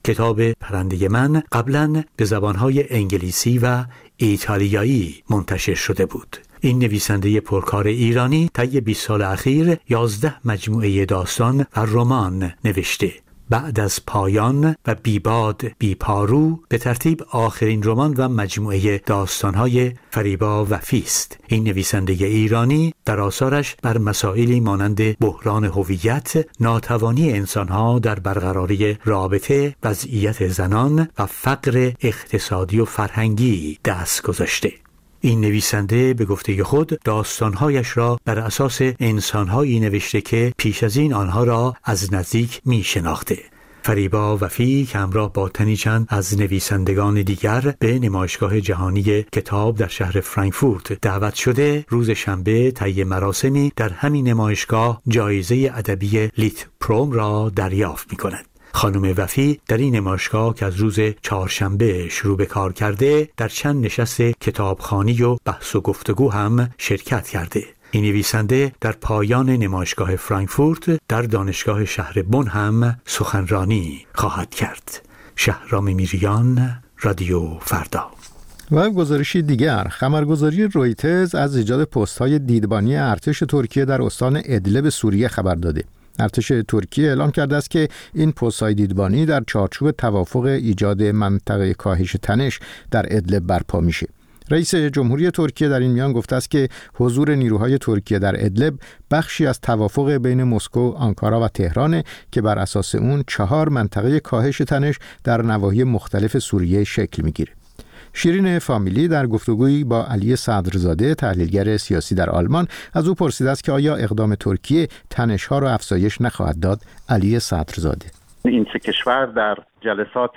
کتاب پرنده من قبلا به زبانهای انگلیسی و ایتالیایی منتشر شده بود. این نویسنده پرکار ایرانی طی 20 سال اخیر 11 مجموعه داستان و رمان نوشته. بعد از پایان و بیباد بیپارو به ترتیب آخرین رمان و مجموعه داستانهای فریبا وفی است. این نویسنده ایرانی در آثارش بر مسائلی مانند بحران هویت، ناتوانی انسانها در برقراری رابطه، وضعیت زنان و فقر اقتصادی و فرهنگی دست گذاشته. این نویسنده به گفته خود داستانهایش را بر اساس انسانهایی نوشته که پیش از این آنها را از نزدیک می شناخته. فریبا وفی که همراه با تنی چند از نویسندگان دیگر به نمایشگاه جهانی کتاب در شهر فرانکفورت دعوت شده، روز شنبه طی مراسمی در همین نمایشگاه جایزه ادبی لیت پروم را دریافت می کند. خانم وفی در این نمایشگاه که از روز چهارشنبه شروع به کار کرده، در چند نشست کتابخوانی و بحث و گفتگو هم شرکت کرده. این نویسنده در پایان نمایشگاه فرانکفورت در دانشگاه شهر بن هم سخنرانی خواهد کرد. شهرام میریان، رادیو فردا. و گزارشی دیگر، خبرگزاری رویترز از ایجاد پست‌های دیدبانی ارتش ترکیه در استان ادلب سوریه خبر داده. ارتش ترکیه اعلام کرده است که این پست‌های دیدبانی در چارچوب توافق ایجاد منطقه کاهش تنش در ادلب برپا میشه. رئیس جمهوری ترکیه در این میان گفته است که حضور نیروهای ترکیه در ادلب بخشی از توافق بین مسکو، آنکارا و تهران که بر اساس اون 4 منطقه کاهش تنش در نواحی مختلف سوریه شکل میگیره. شیرین فامیلی در گفتگویی با علی صدرزاده تحلیلگر سیاسی در آلمان از او پرسیده است که آیا اقدام ترکیه تنش‌ها را افزایش نخواهد داد. علی صدرزاده: این سه کشور در جلسات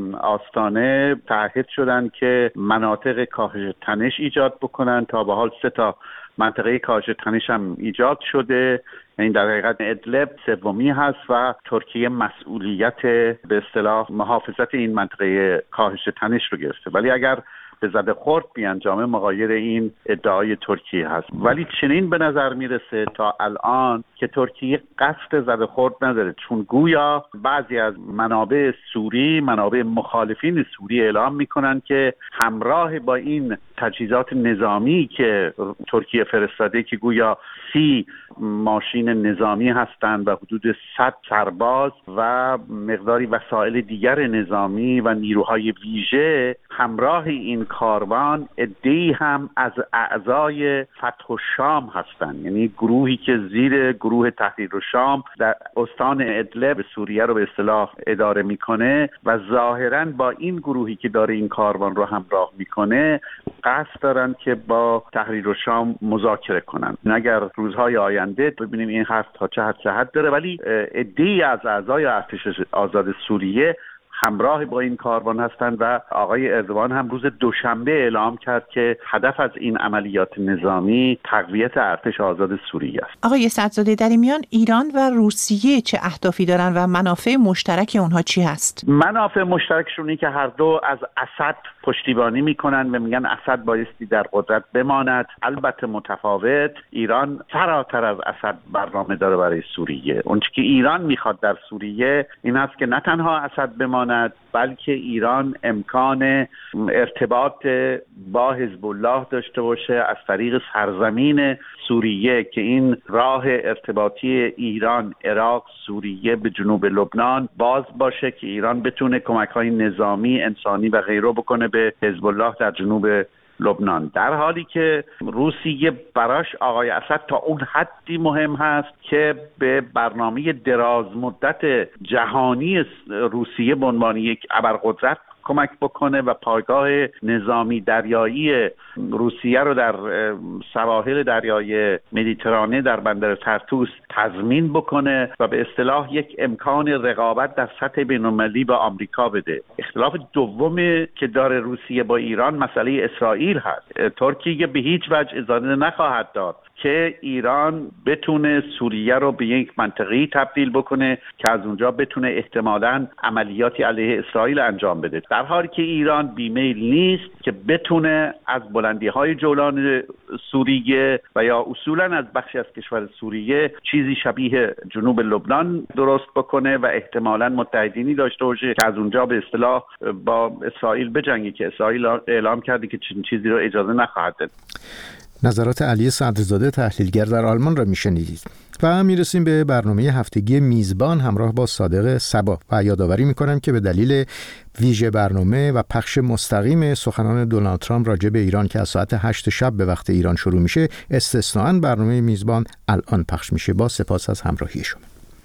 آستانه تعهد شدند که مناطق کاهش تنش ایجاد بکنن. تا به حال 3 منطقه کاهش تنش هم ایجاد شده. این در حقیقت ادلب سومی هست و ترکیه مسئولیت به اصطلاح محافظت این منطقه کاهش تنش رو گرفته. ولی اگر به زده خورد بیانجامه مغایر این ادعای ترکیه هست. ولی چنین به نظر میرسه تا الان که ترکیه قصد زده خورد نداره، چون گویا بعضی از منابع سوری، منابع مخالفین سوری اعلام میکنن که همراه با این تجهیزات نظامی که ترکیه فرستاده که گویا 30 ماشین نظامی هستند و حدود 100 سرباز و مقداری وسایل دیگر نظامی و نیروهای ویژه، همراه این کاروان عده‌ای هم از اعضای فتح الشام هستند، یعنی گروهی که زیر گروه تحریر الشام در استان ادلب سوریه رو به اصطلاح اداره میکنه و ظاهراً با این گروهی که داره این کاروان رو همراه میکنه قصد دارن که با تحریر الشام مذاکره کنن. اگر روزهای آینده ببینیم این حرف تا چه حد صحت داره، ولی عده‌ای از اعضای ارتش آزاد سوریه همراه با این کاروان هستند و آقای اردوان هم روز دوشنبه اعلام کرد که هدف از این عملیات نظامی تقویت ارتش آزاد سوریه است. آقای صدرزاده، در این میان ایران و روسیه چه اهدافی دارن و منافع مشترک اونها چی هست؟ منافع مشترکشون اینه که هر دو از اسد پشتیبانی میکنن و میگن اسد بایستی در قدرت بماند. البته متفاوت، ایران فراتر از اسد برنامه داره برای سوریه. اونچه که ایران میخواد در سوریه این است که نه تنها اسد بماند، بلکه ایران امکان ارتباط با حزب الله داشته باشه از طریق سرزمین سوریه، که این راه ارتباطی ایران، عراق، سوریه به جنوب لبنان باز باشه که ایران بتونه کمک‌های نظامی، انسانی و غیره بکنه به حزب الله در جنوب لبنان. در حالی که روسیه براش آقای اسد تا اون حدی مهم هست که به برنامه دراز مدت جهانی روسیه به عنوان یک ابرقدرت کمک بکنه و پایگاه نظامی دریایی روسیه رو در سواحل دریای مدیترانه در بندر ترتوس تضمین بکنه و به اصطلاح یک امکان رقابت در سطح بین‌المللی با آمریکا بده. اختلاف دومی که داره روسیه با ایران مسئله اسرائیل هست. ترکیه به هیچ وجه اجازه نخواهد داد که ایران بتونه سوریه رو به یک منطقه‌ای تبدیل بکنه که از اونجا بتونه احتمالاً عملیاتی علیه اسرائیل انجام بده، در حالی که ایران بیمیل نیست که بتونه از بلندی‌های جولان سوریه و یا اصولاً از بخشی از کشور سوریه چیزی شبیه جنوب لبنان درست بکنه و احتمالاً متحدینی داشته باشه که از اونجا به اصطلاح با اسرائیل بجنگه، که اسرائیل اعلام کرده که چنین چیزی رو اجازه نخواهد داد. نظرات علی صدرزاده تحلیلگر در آلمان را میشنیدید. و میرسیم به برنامه هفتگی میزبان همراه با صادق صبا و یادآوری میکنم که به دلیل ویژه برنامه و پخش مستقیم سخنان دونالد ترامپ راجع به ایران که از ساعت 8 شب به وقت ایران شروع میشه، استثناءً برنامه میزبان الان پخش میشه. با سپاس از همراهی شما.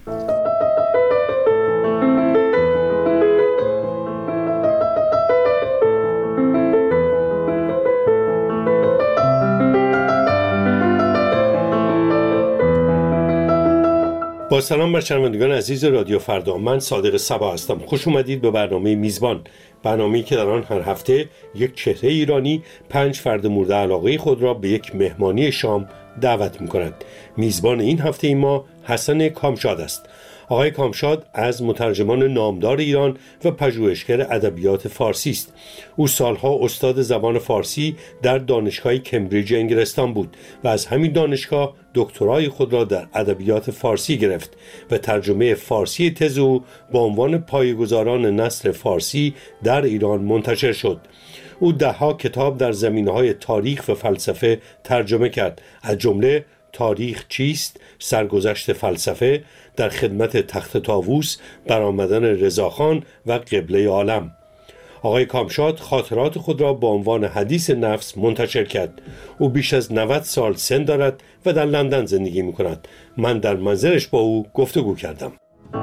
با سلام بر شنوندگان عزیز رادیو فردا، من صادق صبا هستم. خوش اومدید به برنامه میزبان، برنامه‌ای که در آن هر هفته یک چهره ایرانی 5 فرد مورد علاقه خود را به یک مهمانی شام دعوت می‌کند. میزبان این هفته ما حسن کامشاد است. آقای کامشاد از مترجمان نامدار ایران و پژوهشگر ادبیات فارسی است. او سالها استاد زبان فارسی در دانشگاه کمبریج انگلستان بود و از همین دانشگاه دکترای خود را در ادبیات فارسی گرفت و ترجمه فارسی تز او با عنوان پایه‌گذاران نثر فارسی در ایران منتشر شد. او 10 کتاب در زمینه‌های تاریخ و فلسفه ترجمه کرد، از جمله تاریخ چیست، سرگذشت فلسفه، در خدمت تخت طاووس، برآمدن رضاخان و قبله عالم. آقای کامشاد خاطرات خود را با عنوان حدیث نفس منتشر کرد. او بیش از 90 سال سن دارد و در لندن زندگی می کند. من در منزلش با او گفتگو کردم.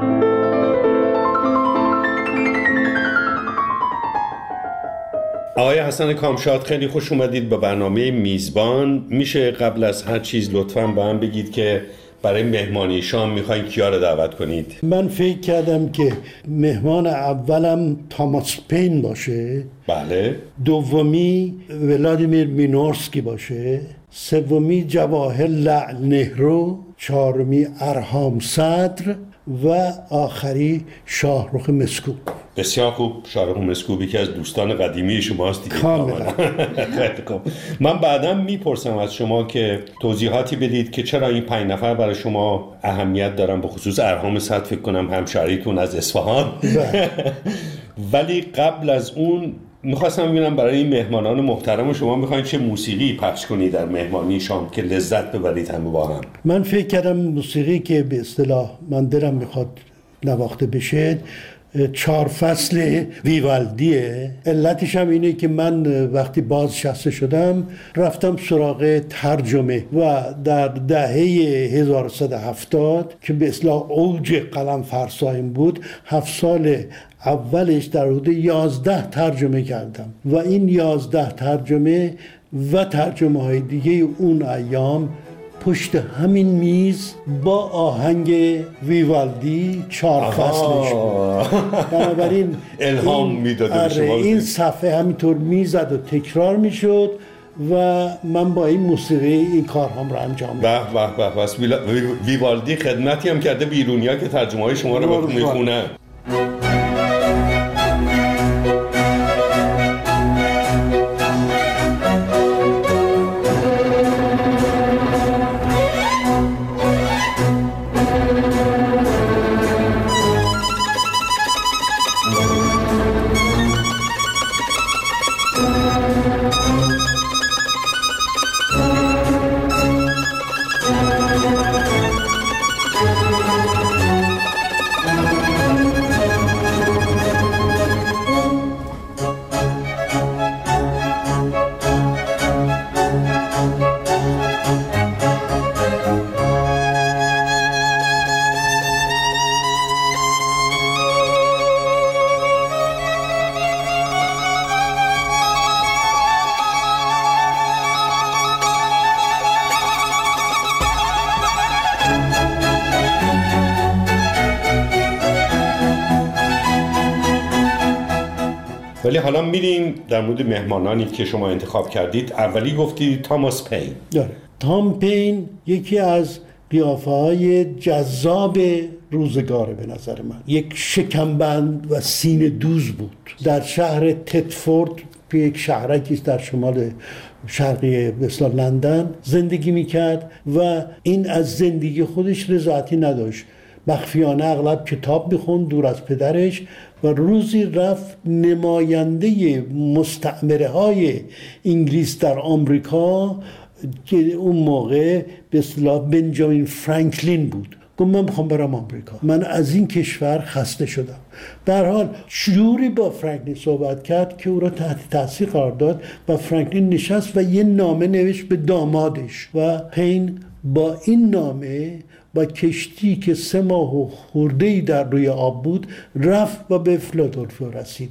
آقای حسن کامشاد، خیلی خوش اومدید به برنامه میزبان. میشه قبل از هر چیز لطفاً به هم بگید که برای مهمانی شام میخواین کیا رو دعوت کنید؟ من فکر کردم که مهمان اولم تاماس پین باشه، بله. دومی ولادیمیر مینورسکی باشه، سومی جواهر لعل نهرو، چهارمی ارهام صدر و آخری شاهرخ مسکوب. بسیار خوب. شاهرخ مسکوبی که از دوستان قدیمی شماست دیگه. کاملا. خیلی خوب. من بعداً میپرسم از شما که توضیحاتی بدید که چرا این 5 نفر برای شما اهمیت دارن، به خصوص ارهام صدر فکر کنم همشهریتون از اصفهان. ولی قبل از اون میخواستم ببینم برای این مهمانان محترم شما میخواین چه موسیقی پخش کنید در مهمانی شام که لذت ببرید همه با هم؟ من فکر کردم موسیقی که به اصطلاح من دلم میخواد نواخته بشه 4 فصل ویوالدیه. علتش هم اینه که من وقتی بازنشسته شدم رفتم سراغ ترجمه و در دهه 1170 که به اصطلاح اوج قلم فرساییم بود، 7 سال اولش در حدود 11 ترجمه کردم و این 11 ترجمه و ترجمه های دیگه اون ایام پشت همین میز با آهنگ ویوالدی 4 فصلش بود. بنابراین الهام میداد شما. این صفحه همینطور میزد و تکرار میشد و من با این موسیقی این کارهام رو انجام دادم. بس ویوالدی خدمتی هم کرده بیرونیا که ترجمه های شما رو میخونه. ولی حالا میریم در مورد مهمانانی که شما انتخاب کردید. اولی گفتی تاماس پین. تام پین یکی از قیافه‌های جذاب روزگاره به نظر من. یک شکمبند و سینه دوز بود. در شهر تدفورد که یک شهرکی است در شمال شرقی مثلا لندن زندگی میکرد و این از زندگی خودش رضایتی نداشت. مخفیانه اغلب کتاب میخوند دور از پدرش و روزی رفت نماینده مستعمره های انگلیس در آمریکا که اون موقع به اصطلاح بنجامین فرانکلین بود. گفت من میخوام برم آمریکا، من از این کشور خسته شدم. به هر حال جوری با فرانکلین صحبت کرد که او را تحت تاثیر قرار داد و فرانکلین نشست و یه نامه نوشت به دامادش و پین با این نامه با کشتی که 3 ماه و خورده‌ای در روی آب بود رفت و به فیلادلفیا رسید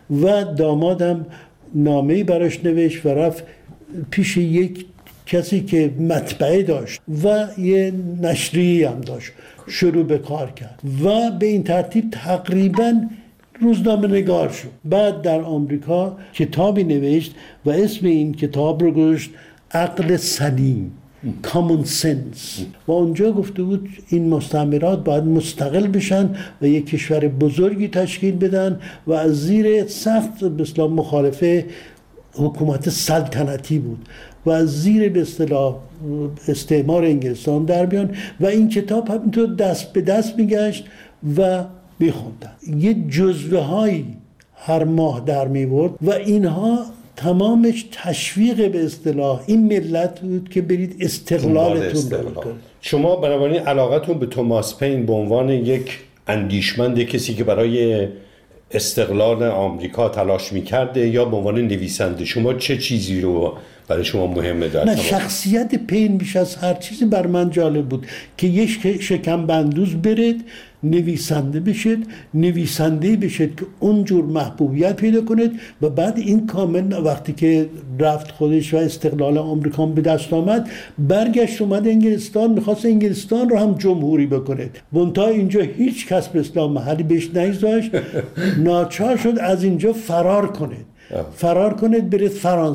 و دامادم نامه‌ای براش نوشت و رفت پیش یک کسی که مطبعه داشت و یه نشریه هم داشت، شروع به کار کرد و به این ترتیب تقریباً روزنامه نگار شد. بعد در آمریکا کتابی نوشت و اسم این کتاب رو گذاشت عقل سلیم، common sense، و اونجا گفته بود این مستعمرات باید مستقل بشن و یک کشور بزرگی تشکیل بدن و از زیر سخت به اصطلاح مخالفه حکومت سلطنتی بود و از زیر به اصطلاح استعمار انگلستان در بیان و این کتاب همینطور دست به دست میگشت و میخوندن. یه جزوه هایی هر ماه در میورد و اینها تمامش تشویق به اصطلاح این ملت بود که برید استقلالتون رو کنید. شما بنابراین علاقتون به توماس پین به عنوان یک اندیشمند، کسی که برای استقلال آمریکا تلاش میکرده، یا به عنوان نویسنده، شما چه چیزی رو برای شما مهمه در نه، شخصیت پین بیش از هر چیزی بر من جالب بود که یک شکم بندوز برید نویسنده بشید که اونجور محبوبیت پیدا کنید و بعد این کامل وقتی که رفت خودش و استقلال آمریکا به دست آمد برگشت اومد انگلستان، میخواست انگلستان رو هم جمهوری بکنید. منتها اینجا هیچ کس به اسلام محلی بهش نگذاشت. ناچار شد از اینجا فرار کنید برید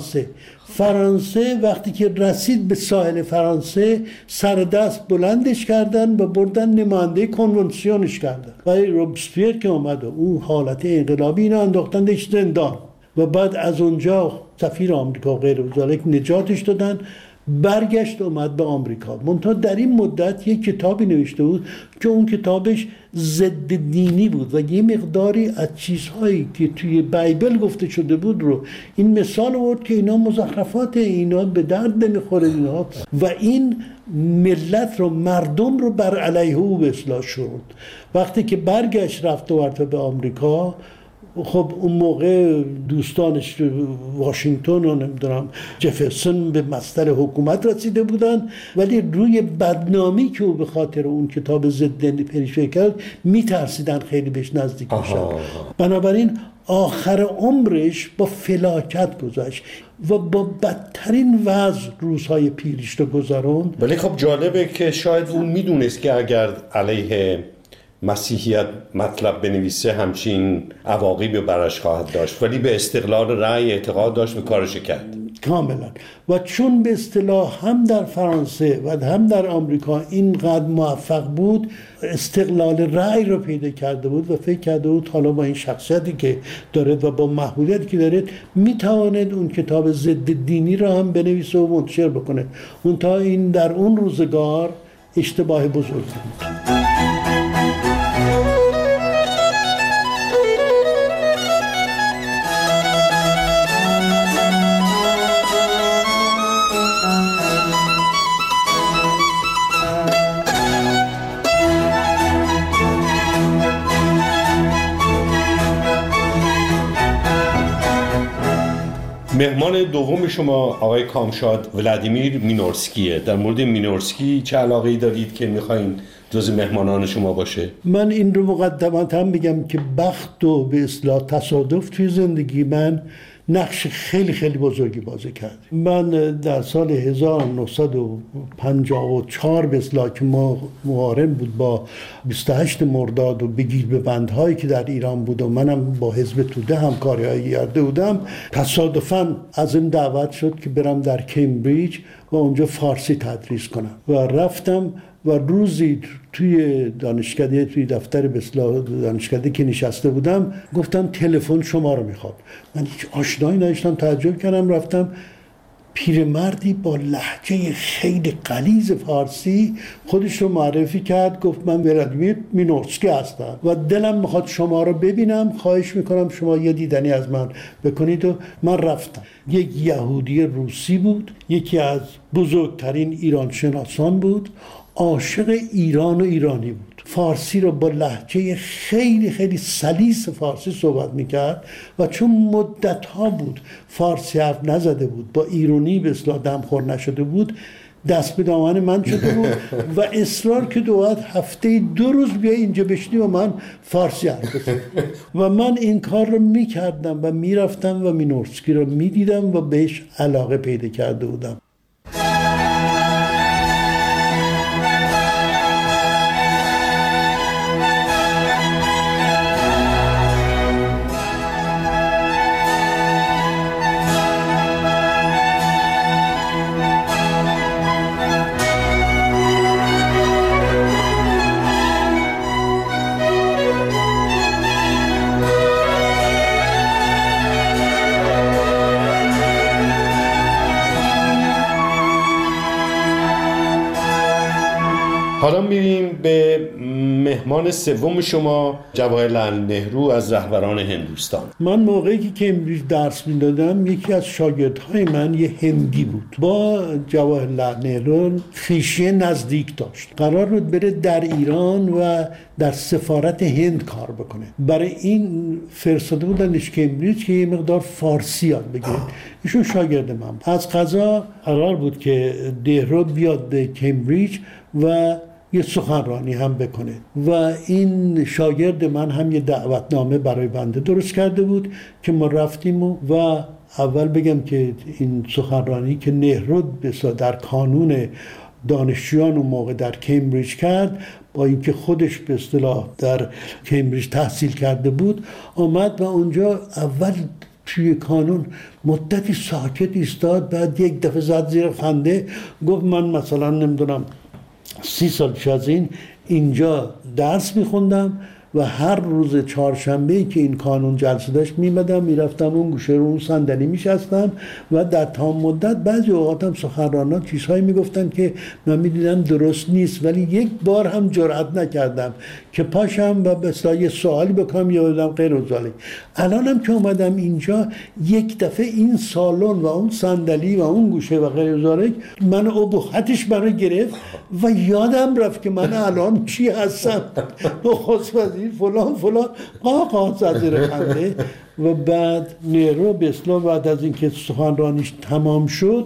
فرانسه وقتی که رسید به ساحل فرانسه سر دست بلندش کردن و بردن نماینده کنونسیونش کردن. ولی روبسپیر که اومد و اون حالت انقلابی اینا انداختندش زندان و بعد از اونجا سفیر آمریکا و غیر ذالک نجاتش دادن، برگشت اومد به آمریکا. منتها در این مدت یک کتابی نوشته بود که اون کتابش ضد دینی بود و یه مقداری از چیزهایی که توی بایبل گفته شده بود رو این مثال آورد که اینا مزخرفات، اینا به درد نمیخوره اینا، و این ملت رو، مردم رو بر علیه او به اصلاح شد. وقتی که برگشت رفت و به آمریکا، خب اون موقع دوستانش واشنگتن و نمیدونم جفرسون به مصدر حکومت رسیده بودن، ولی روی بدنامی که او به خاطر اون کتاب ضد پریشوی کرد میترسیدن خیلی بهش نزدیک بشن. بنابراین آخر عمرش با فلاکت گذشت و با بدترین وضع روزهای پیریش رو گذراند. ولی خب جالبه که شاید اون میدونست که اگر علیه مسیحیت مطلب بنویسه همچین عواقبی براش خواهد داشت، ولی به استقلال رأی اعتقاد داشت و کارش کرد کاملا. و چون به اصطلاح هم در فرانسه و هم در آمریکا اینقدر موفق بود، استقلال رأی رو پیدا کرده بود و فکر کرده بود حالا با این شخصیتی که دارد و با محبوبیتی که دارد میتواند اون کتاب ضد دینی رو هم بنویسه و منتشر بکنه. منتها این در اون روزگار اشتباه بزرگی بود. مهمان دوم شما آقای کامشاد ولادیمیر مینورسکیه. در مورد مینورسکی چه علاقه‌ای دارید که می‌خواین جز مهمانان شما باشه؟ من این رو مقدماً هم بگم که بخت و به اصطلاح تصادف توی زندگی من نقش خیلی خیلی بزرگی بازی کرد. من در سال 1954 به اصطلاح که ما مقارن بود با 28 مرداد و بگیر به بندهایی که در ایران بود و منم با حزب توده همکاری‌هایی کرده بودم، تصادفاً از این دعوت شد که برم در کمبریج و اونجا فارسی تدریس کنم و رفتم و روزی توی دانشکده، توی دفتر به اصطلاح دانشکده که نشسته بودم، گفتن تلفن شما رو میخواد. من هیچ آشنایی نداشتم، تعجب کردم، رفتم. پیرمردی با لهجه خیلی غلیظ فارسی خودش رو معرفی کرد، گفت من ولادیمیر مینورسکی هستم و دلم میخواد شما رو ببینم، خواهش میکنم شما یه دیدنی از من بکنید. و من رفتم. یک یهودی روسی بود، یکی از بزرگترین ایران شناسان بود، عاشق ایران و ایرانی بود. فارسی رو با لهجه خیلی خیلی سلیس فارسی صحبت میکرد و چون مدت‌ها بود فارسی حرف نزده بود، با ایرانی به اصطلاح دمخور نشده بود، دست به دامن من شده بود و اصرار که باید هفته 2 روز بیای اینجا بشینی و من فارسی حرف بزنم و من این کار رو میکردم و میرفتم و مینورسکی رو میدیدم و بهش علاقه پیدا کرده بودم. حالا میریم به مهمان سوم شما، جواهرلال نهرو از رهبران هندوستان. من موقعی که کمبریج درس میدادم یکی از شاگردهای من یه هندی بود. با جواهرلال نهرو خویشی نزدیک داشت. قرار بود بره در ایران و در سفارت هند کار بکنه. برای این فرستاده بودنش کمبریج که یه مقدار فارسی یاد بگیره. ایشون شاگرد من. از قضا قرار بود که نهرو بیاد به کمبریج و یه سخنرانی هم بکنه و این شاگرد من هم یه دعوتنامه برای بنده درست کرده بود که ما رفتیم و اول بگم که این سخنرانی که نهرو در کانون دانشجویان اون موقع در کمبریج کرد، با اینکه خودش به اصطلاح در کمبریج تحصیل کرده بود، آمد و اونجا اول توی کانون مدتی ساکت ایستاد، بعد یک دفعه زد زیر خنده، گفت من مثلا نمیدونم 30 سال پیش از اینجا درس میخوندم و هر روز چهارشنبه‌ای که این کانون جلسه داشت میمدم میرفتم اون گوشه رو اون صندلی میشستم و در تمام مدت بعضی اوقاتم سخنرانان چیزهایی میگفتن که من میدیدم درست نیست، ولی یک بار هم جرئت نکردم که پاشم و به اصطلاح یه سوالی بکنم یا بدم غیر از ذلک. الانم که اومدم اینجا یک دفعه این سالن و اون صندلی و اون گوشه و غیر از ذلک من ابهتش برای گرفت و یادم رفت که من الان چی هستم. نخست وزیر فلان قاقا زد زیر خنده. و بعد نهرو به اصطلاح بعد از اینکه سخنرانیش تمام شد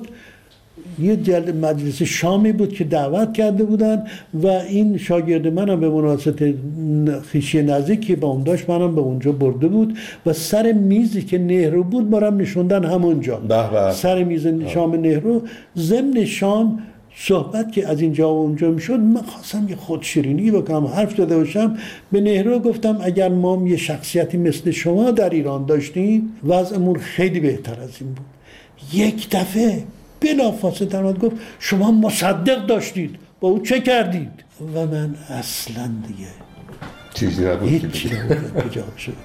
یه مجلس شامی بود که دعوت کرده بودن و این شاگرد منم به مناسبت خویشی نزدیکی با اون داشت، منم به اونجا برده بود و سر میزی که نهرو بود برام نشوندن همونجا. سر میز شام نهرو. ضمن شام صحبت که از اینجا و اونجا میشد، من خواستم یه خودشیرینی بکنم، حرف زده باشم. به نهرو گفتم اگر ما یه شخصیتی مثل شما در ایران داشتیم وضعمون خیلی بهتر از این بود. یک دفعه بلافاصله درآمد گفت شما مصدق داشتید، با او چه کردید؟ و من اصلا دیگه چیزی نبود هیچی نبود که جواب شد.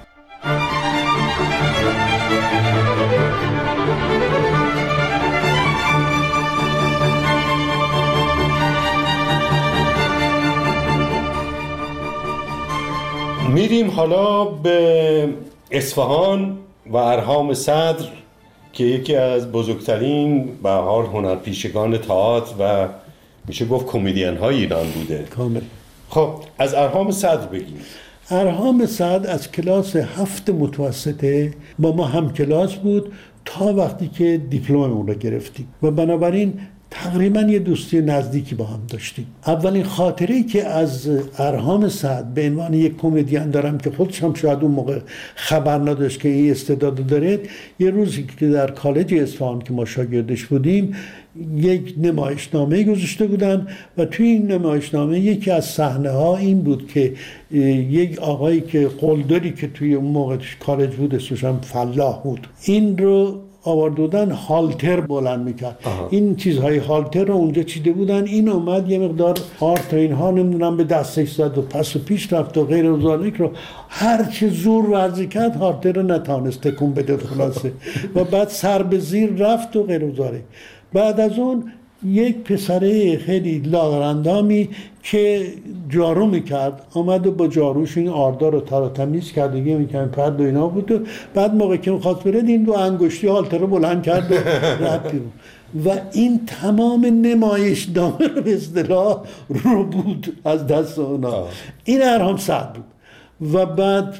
میریم حالا به اصفهان و ارهام صدر که یکی از بزرگترین به هر هنرپیشگان تئاتر و میشه گفت کمدین های ایران بوده. کامل. خب از ارهام صدر بگیم. ارهام صدر از کلاس 7 متوسطه با ما هم کلاس بود تا وقتی که دیپلم اون رو گرفتیم و بنابراین تقریبا یه دوستی نزدیکی با هم داشتیم. اولین خاطره‌ای که از ارهام سعد به عنوان یک کمدین دارم که خودش هم شاید اون موقع خبر نداشت که این استعداد داره، یه روزی که در کالج اصفهان که ما شاگردش بودیم یک نمایشنامه گذاشته بودن و توی این نمایشنامه یکی از صحنه‌ها این بود که یک آقایی که قلدری که توی اون موقع کالج بود اسمش هم فلاح بود، این رو آورده بودن هالتر بلند میکرد. این چیزهای هالتر رو اونجا چیده بودن، این اومد یه مقدار آرت و اینها نمیدونم به دستش زد و پس و پیش رفت و غیر و ذالک رو هر چه زور ورزی کرد هالتر رو نتانست تکون بده خلاصه و بعد سر به زیر رفت و غیر و ذالک. بعد از اون یک پسره خیلی لاغرندامی که جارو میکرد آمد و با جاروش این آردار رو تر و تمیز کرد دیگه میکنم پرد و اینا بود و بعد موقع که میخواست بره این دو انگشتی هالتر رو بلند کرد و رفت بیرون و این تمام نمایشنامه رو به اصطلاح رو بود از دست اونا. این ارهام سعد بود و بعد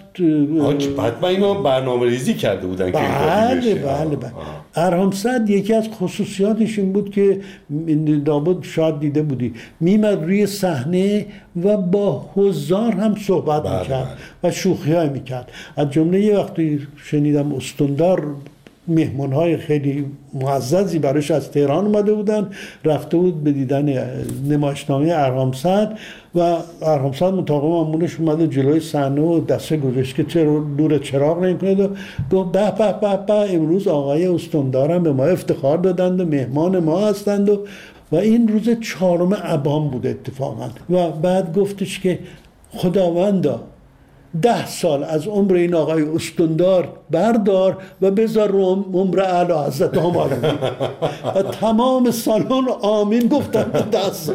من اینو برنامه ریزی کرده بودن که بله. ارهام سعد یکی از خصوصیاتش این بود که دابد شاید دیده بودی میمد روی صحنه و با حضار هم صحبت میکرد و شوخی های میکرد. از جمله یه وقتی شنیدم استاندار مهمان‌های خیلی معززی براش از تهران اومده بودن، رفته بود به دیدن نمایشنامه ارهام سعد و ارهام سعد مطابق معمولش اومده جلوی صحنه و دسته گذاشت که چرا دور چراغ نمی‌کنید و گفت به امروز آقای استاندارم به ما افتخار دادند و مهمان ما هستند و این روز 4 ابان بود اتفاقا و بعد گفتش که خداوندا 10 سال از عمر این آقای استاندار بردار و بذار عمر اعلی حضرت آماده و تمام سالن آمین گفتن 10 سال.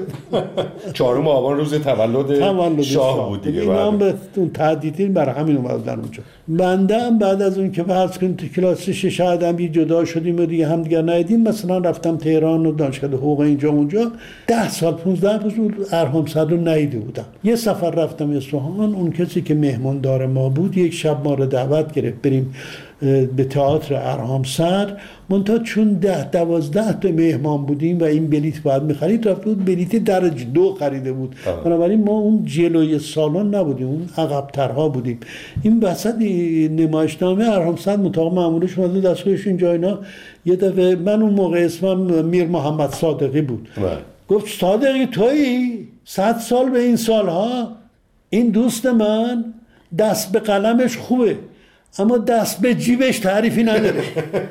4 آبان روز تولد شاه بود دیگه. اینا هم به اون تهدیدی برای همین اومدن اونجا. بنده هم بعد از اون که فرض کنید تو کلاس 6 آدمی جدا شدیم و دیگه هم دیگه ندیدیم، مثلا رفتم تهران و دانشگاه حقوق اینجا اونجا 10 سال 15 سال ارهام سعد رو ندیده بودم. یه سفر رفتم اصفهان، اون کسی که مهماندار ما بود یک شب ما رو دعوت گرفت بریم به تئاتر ارهام سعد، منتها چون 10-12 تا مهمان بودیم و این بلیت باید می‌خرید، رفت بود بلیت درجه 2 خریده بود. بنابراین ما اون جلوی سالن نبودیم، اون عقب‌ترها بودیم. این وسط نمایشنامه ارهام سعد مطابق معمولش اومد دستگاهش اینجا اینا. یه دفعه من اون موقع اسمم میر محمد صادقی بود، گفت صادقی تویی 100 سال به این سالها؟ این دوست من دست به قلمش خوبه اما دست به جیبش تعریفی نداره.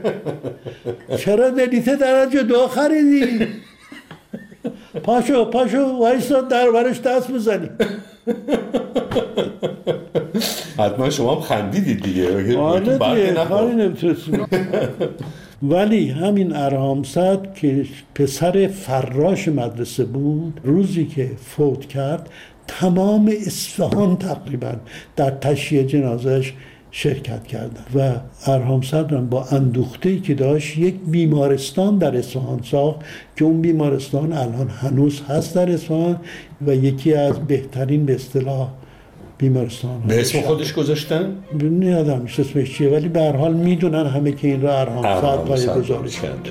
چرا بلیت درجه 2 خریدی؟ پاشو وایسا در برش دست بزنی. حتما شما هم خندیدید دیگه. آره دیگه کاری نمیتونستیم. ولی همین ارهام سعد که پسر فراش مدرسه بود، روزی که فوت کرد تمام اصفهان تقریبا در تشییع جنازهش شرکت کردن و ارهام سعد با اندوخته‌ای که داشت یک بیمارستان در اصفهان ساخت که اون بیمارستان الان هنوز هست در اصفهان و یکی از بهترین به اصطلاح بیمارستان. به اسم خودش گذاشتن؟ نمیدونم اسمش چیه ولی به هر حال میدونن همه که این را ارهام سعد پایه‌گذاری کرده.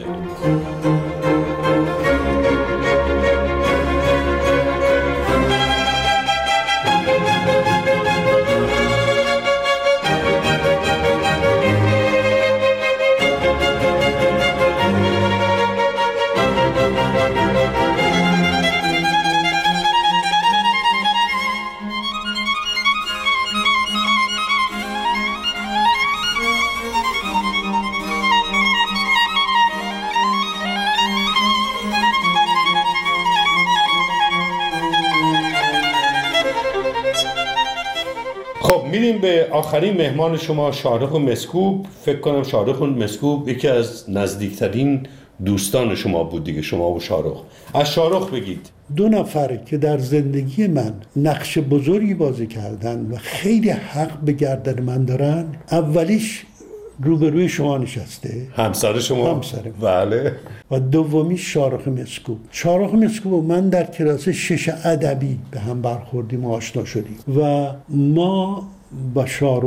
میریم به آخرین مهمان شما، شاهرخ مسکوب. فکر کنم شاهرخ مسکوب یکی از نزدیکترین دوستان شما بود دیگه، شما و شاهرخ. از شاهرخ بگید. 2 نفر که در زندگی من نقش بزرگی بازی کردن و خیلی حق به گردن من دارن، اولیش روبروی شما نشسته، همسر شما. همسر بله. و دومی شاهرخ مسکوب. شاهرخ مسکوب و من در کلاس 6 ادبی به هم برخوردیم و آشنا شدیم و ما با شاهرخ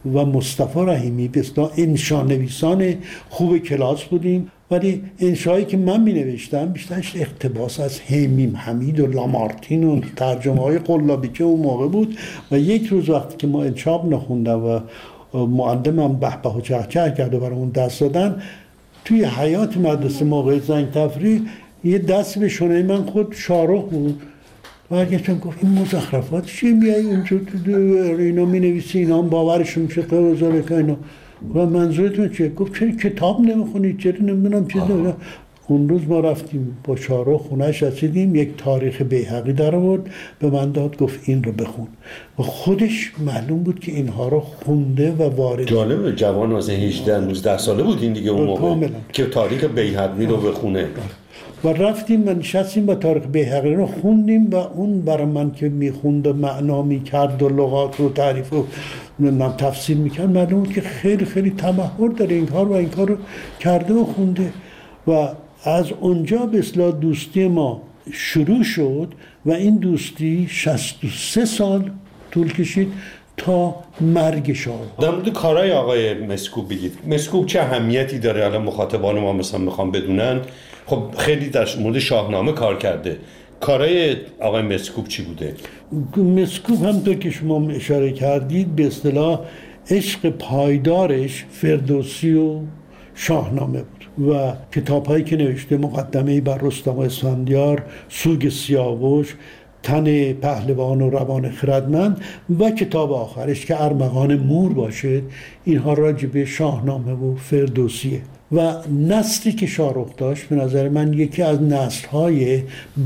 و مصطفی رحیمی به اصطلاح انشا نویسان خوب کلاس بودیم، ولی انشایی که من می نوشتم بیشترش اقتباس از حمیم حمید و لامارتین و ترجمه های قلابی که اون موقع بود. و یک روز وقتی که ما انشاب نخوندم و معلمم به و چهچه کرده برای اون دست دادن، توی حیات مدرسه موقع زنگ تفریح یه دست به شونه من خود شارخ بود. برگشتم گفت این مزخرفات چیه میایی اونجا اینا می نویسی، اینا هم باورشون میشه قوزاره که اینا. و منظورتون چیه؟ گفت چرا کتاب نمیخونید، چرا نمیدونم چیه. اون روز ما رفتیم با شارخ خونهش رسیدیم، یک تاریخ بیهقی در آورد به من داد، گفت این رو بخون و خودش معلوم بود که اینها رو خونده و وارد. جالبه، جوان از 18-19 ساله بود این دیگه اون موقع که تاریخ بیهقی رو بخونه. و رفتیم و نشستیم با تاریخ بیهقی رو خوندیم و اون برای من که میخوند و معنا میکرد و لغات رو تعریف و تفسیر میکرد، معلوم بود که خیلی خیلی تمحور داره این کار و این کار رو کرده و خونده. و از اونجا به اصطلاح دوستی ما شروع شد و این دوستی 63 سال طول کشید تا مرگ شاه. در مورد کارهای آقای مسکوب بگید. مسکوب چه اهمیتی داره؟ الان مخاطبان ما مثلا میخوام بدونن. خب خیلی در مورد شاهنامه کار کرده. کارهای آقای مسکوب چی بوده؟ مسکوب همونطور که شما اشاره کردید به اصطلاح عشق پایدارش فردوسی و شاهنامه بود و کتاب‌هایی که نوشته، مقدمه‌ای بر رستم و اسفندیار، سوگ سیاوش، تن پهلوان و روان خردمند و کتاب آخرش که ارمغان مور باشه، اینها راجع به شاهنامه و فردوسیه. و نسلی که شاهرخ داشت به نظر من یکی از نسل‌های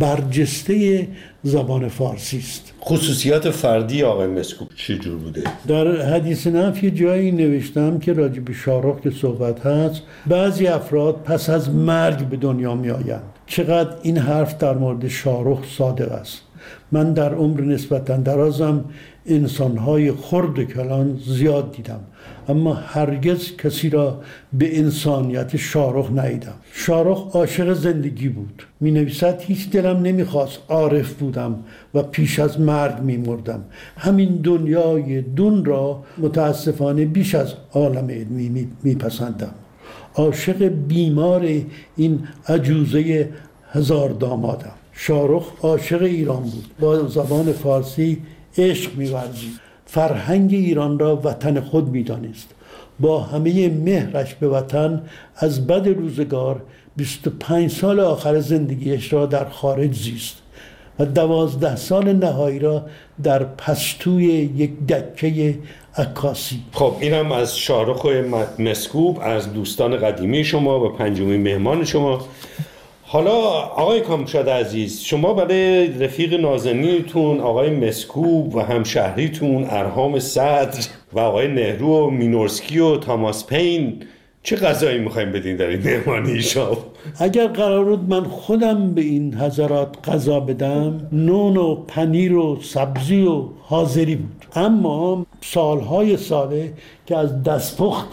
برجسته زبان فارسی است. خصوصیات فردی آقای مسکوب چه جور بوده؟ در حدیث نفی یه جایی نوشتم که راجع به شاهرخ که صحبت هست، بعضی افراد پس از مرگ به دنیا می آیند. چقدر این حرف در مورد شاهرخ صادق است. من در عمر نسبتاً درازم انسان‌های خرد کلان زیاد دیدم، اما هرگز کسی را به انسانیت شاهرخ ندیدم. شاهرخ عاشق زندگی بود. می نویسد هیچ دلم نمیخواست عارف بودم و پیش از مرگ می مردم. همین دنیای دون را متاسفانه بیش از عالم علمی می پسندم. عاشق بیمار این عجوزه هزار دامادم. شاهرخ عاشق ایران بود. با زبان فارسی عشق می‌ورزید. فرهنگ ایران را وطن خود می‌دانست. با همه مهرش به وطن از بد روزگار 25 سال آخر زندگیش را در خارج زیست و 12 سال نهایی را در پستوی یک دکه عکاسی. خب اینم از شاهرخ مسکوب، از دوستان قدیمی شما و پنجمین مهمان شما. حالا آقای کامشاد عزیز، شما برای رفیق نازنینتون آقای مسکوب و همشهریتون ارهام صدر و آقای نهرو و مینورسکی و تاماس پین چه غذایی میخوایم بدین در این مهمانی شما؟ اگر قرار بود من خودم به این حضرات غذا بدم، نون و پنیر و سبزی و حاضری بود، اما سالهای ساله که از دستپخت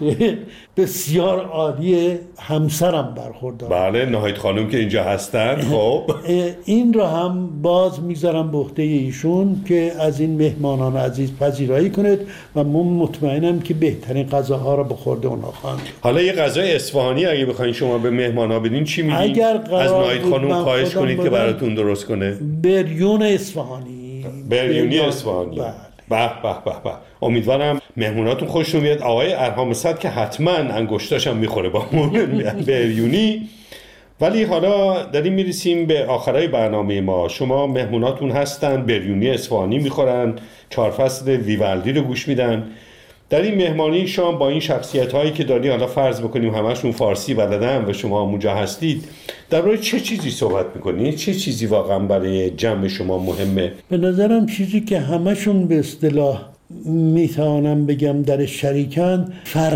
بسیار عالی همسرم برخوردار. بله، نهایت خانم که اینجا هستن. خب این رو هم باز میذارم به عهده ایشون که از این مهمانان عزیز پذیرایی کنید و من مطمئنم که بهترین غذاها رو به خورده اونا خواهند. حالا یه غذای اصفهانی اگه بخواین شما به مهمانا بدین چی میگین؟ از نهایت خانم خواهش کنید که براتون درست کنه. بریون اصفهانی. بریونی اصفهانی. به به به به. امیدوارم مهموناتون خوشتون بیاد. آقای ارهام صدر که حتما انگشتاش هم میخوره با بریونی. ولی حالا داریم میرسیم به آخرای برنامه ما. شما مهموناتون هستن، بریونی اصفهانی میخورن، 4 فصل ویوالدی رو گوش میدن. در این مهمانی شما با این شخصیت هایی که داریم، حالا فرض بکنیم همشون فارسی بلدن و شما اونجا هستید، در مورد چه چیزی صحبت میکنید؟ چه چیزی واقعا برای جمع شما مهمه؟ به نظرم چیزی که همشون به اصطلاح میتوانم بگم در شریکن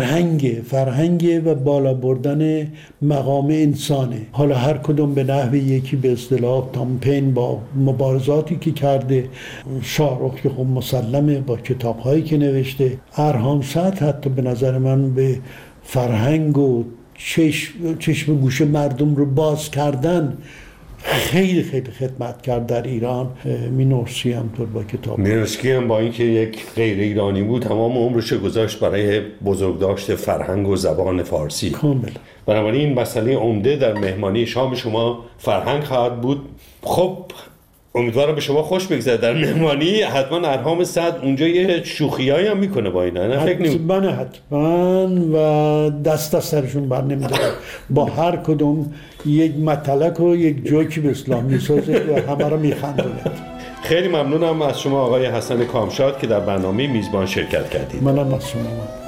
فرهنگ و بالا بردن مقام انسانه. حالا هر کدوم به نحو یکی به اصطلاح تامپین با مبارزاتی که کرده، شاهرخ که خب مسلمه با کتابهایی که نوشته، ارهام صدر حتی به نظر من به فرهنگ و چشم گوش مردم رو باز کردن خیلی خیلی خدمت کرد در ایران. مینورسکی هم طور با کتاب مینورسکی هم با اینکه یک غیر ایرانی بود تمام عمرش گذاشت برای بزرگداشت فرهنگ و زبان فارسی. کاملا. بنابراین این مسئله عمده در مهمانی شام شما فرهنگ خواهد بود. خب امیدوارم به شما خوش بگذره در مهمانی. حتما ارهام سعد اونجا یه شوخیایی هم میکنه با اینا، نه فکر نمی‌کنم؟ حتما و دست از سرشون بر نمیداره. با هر کدوم یک مطلق و یک جوکی به اسلام میسازه و همه رو میخندونه. خیلی ممنونم از شما آقای حسن کامشاد که در برنامه میزبان شرکت کردید. منم از شما.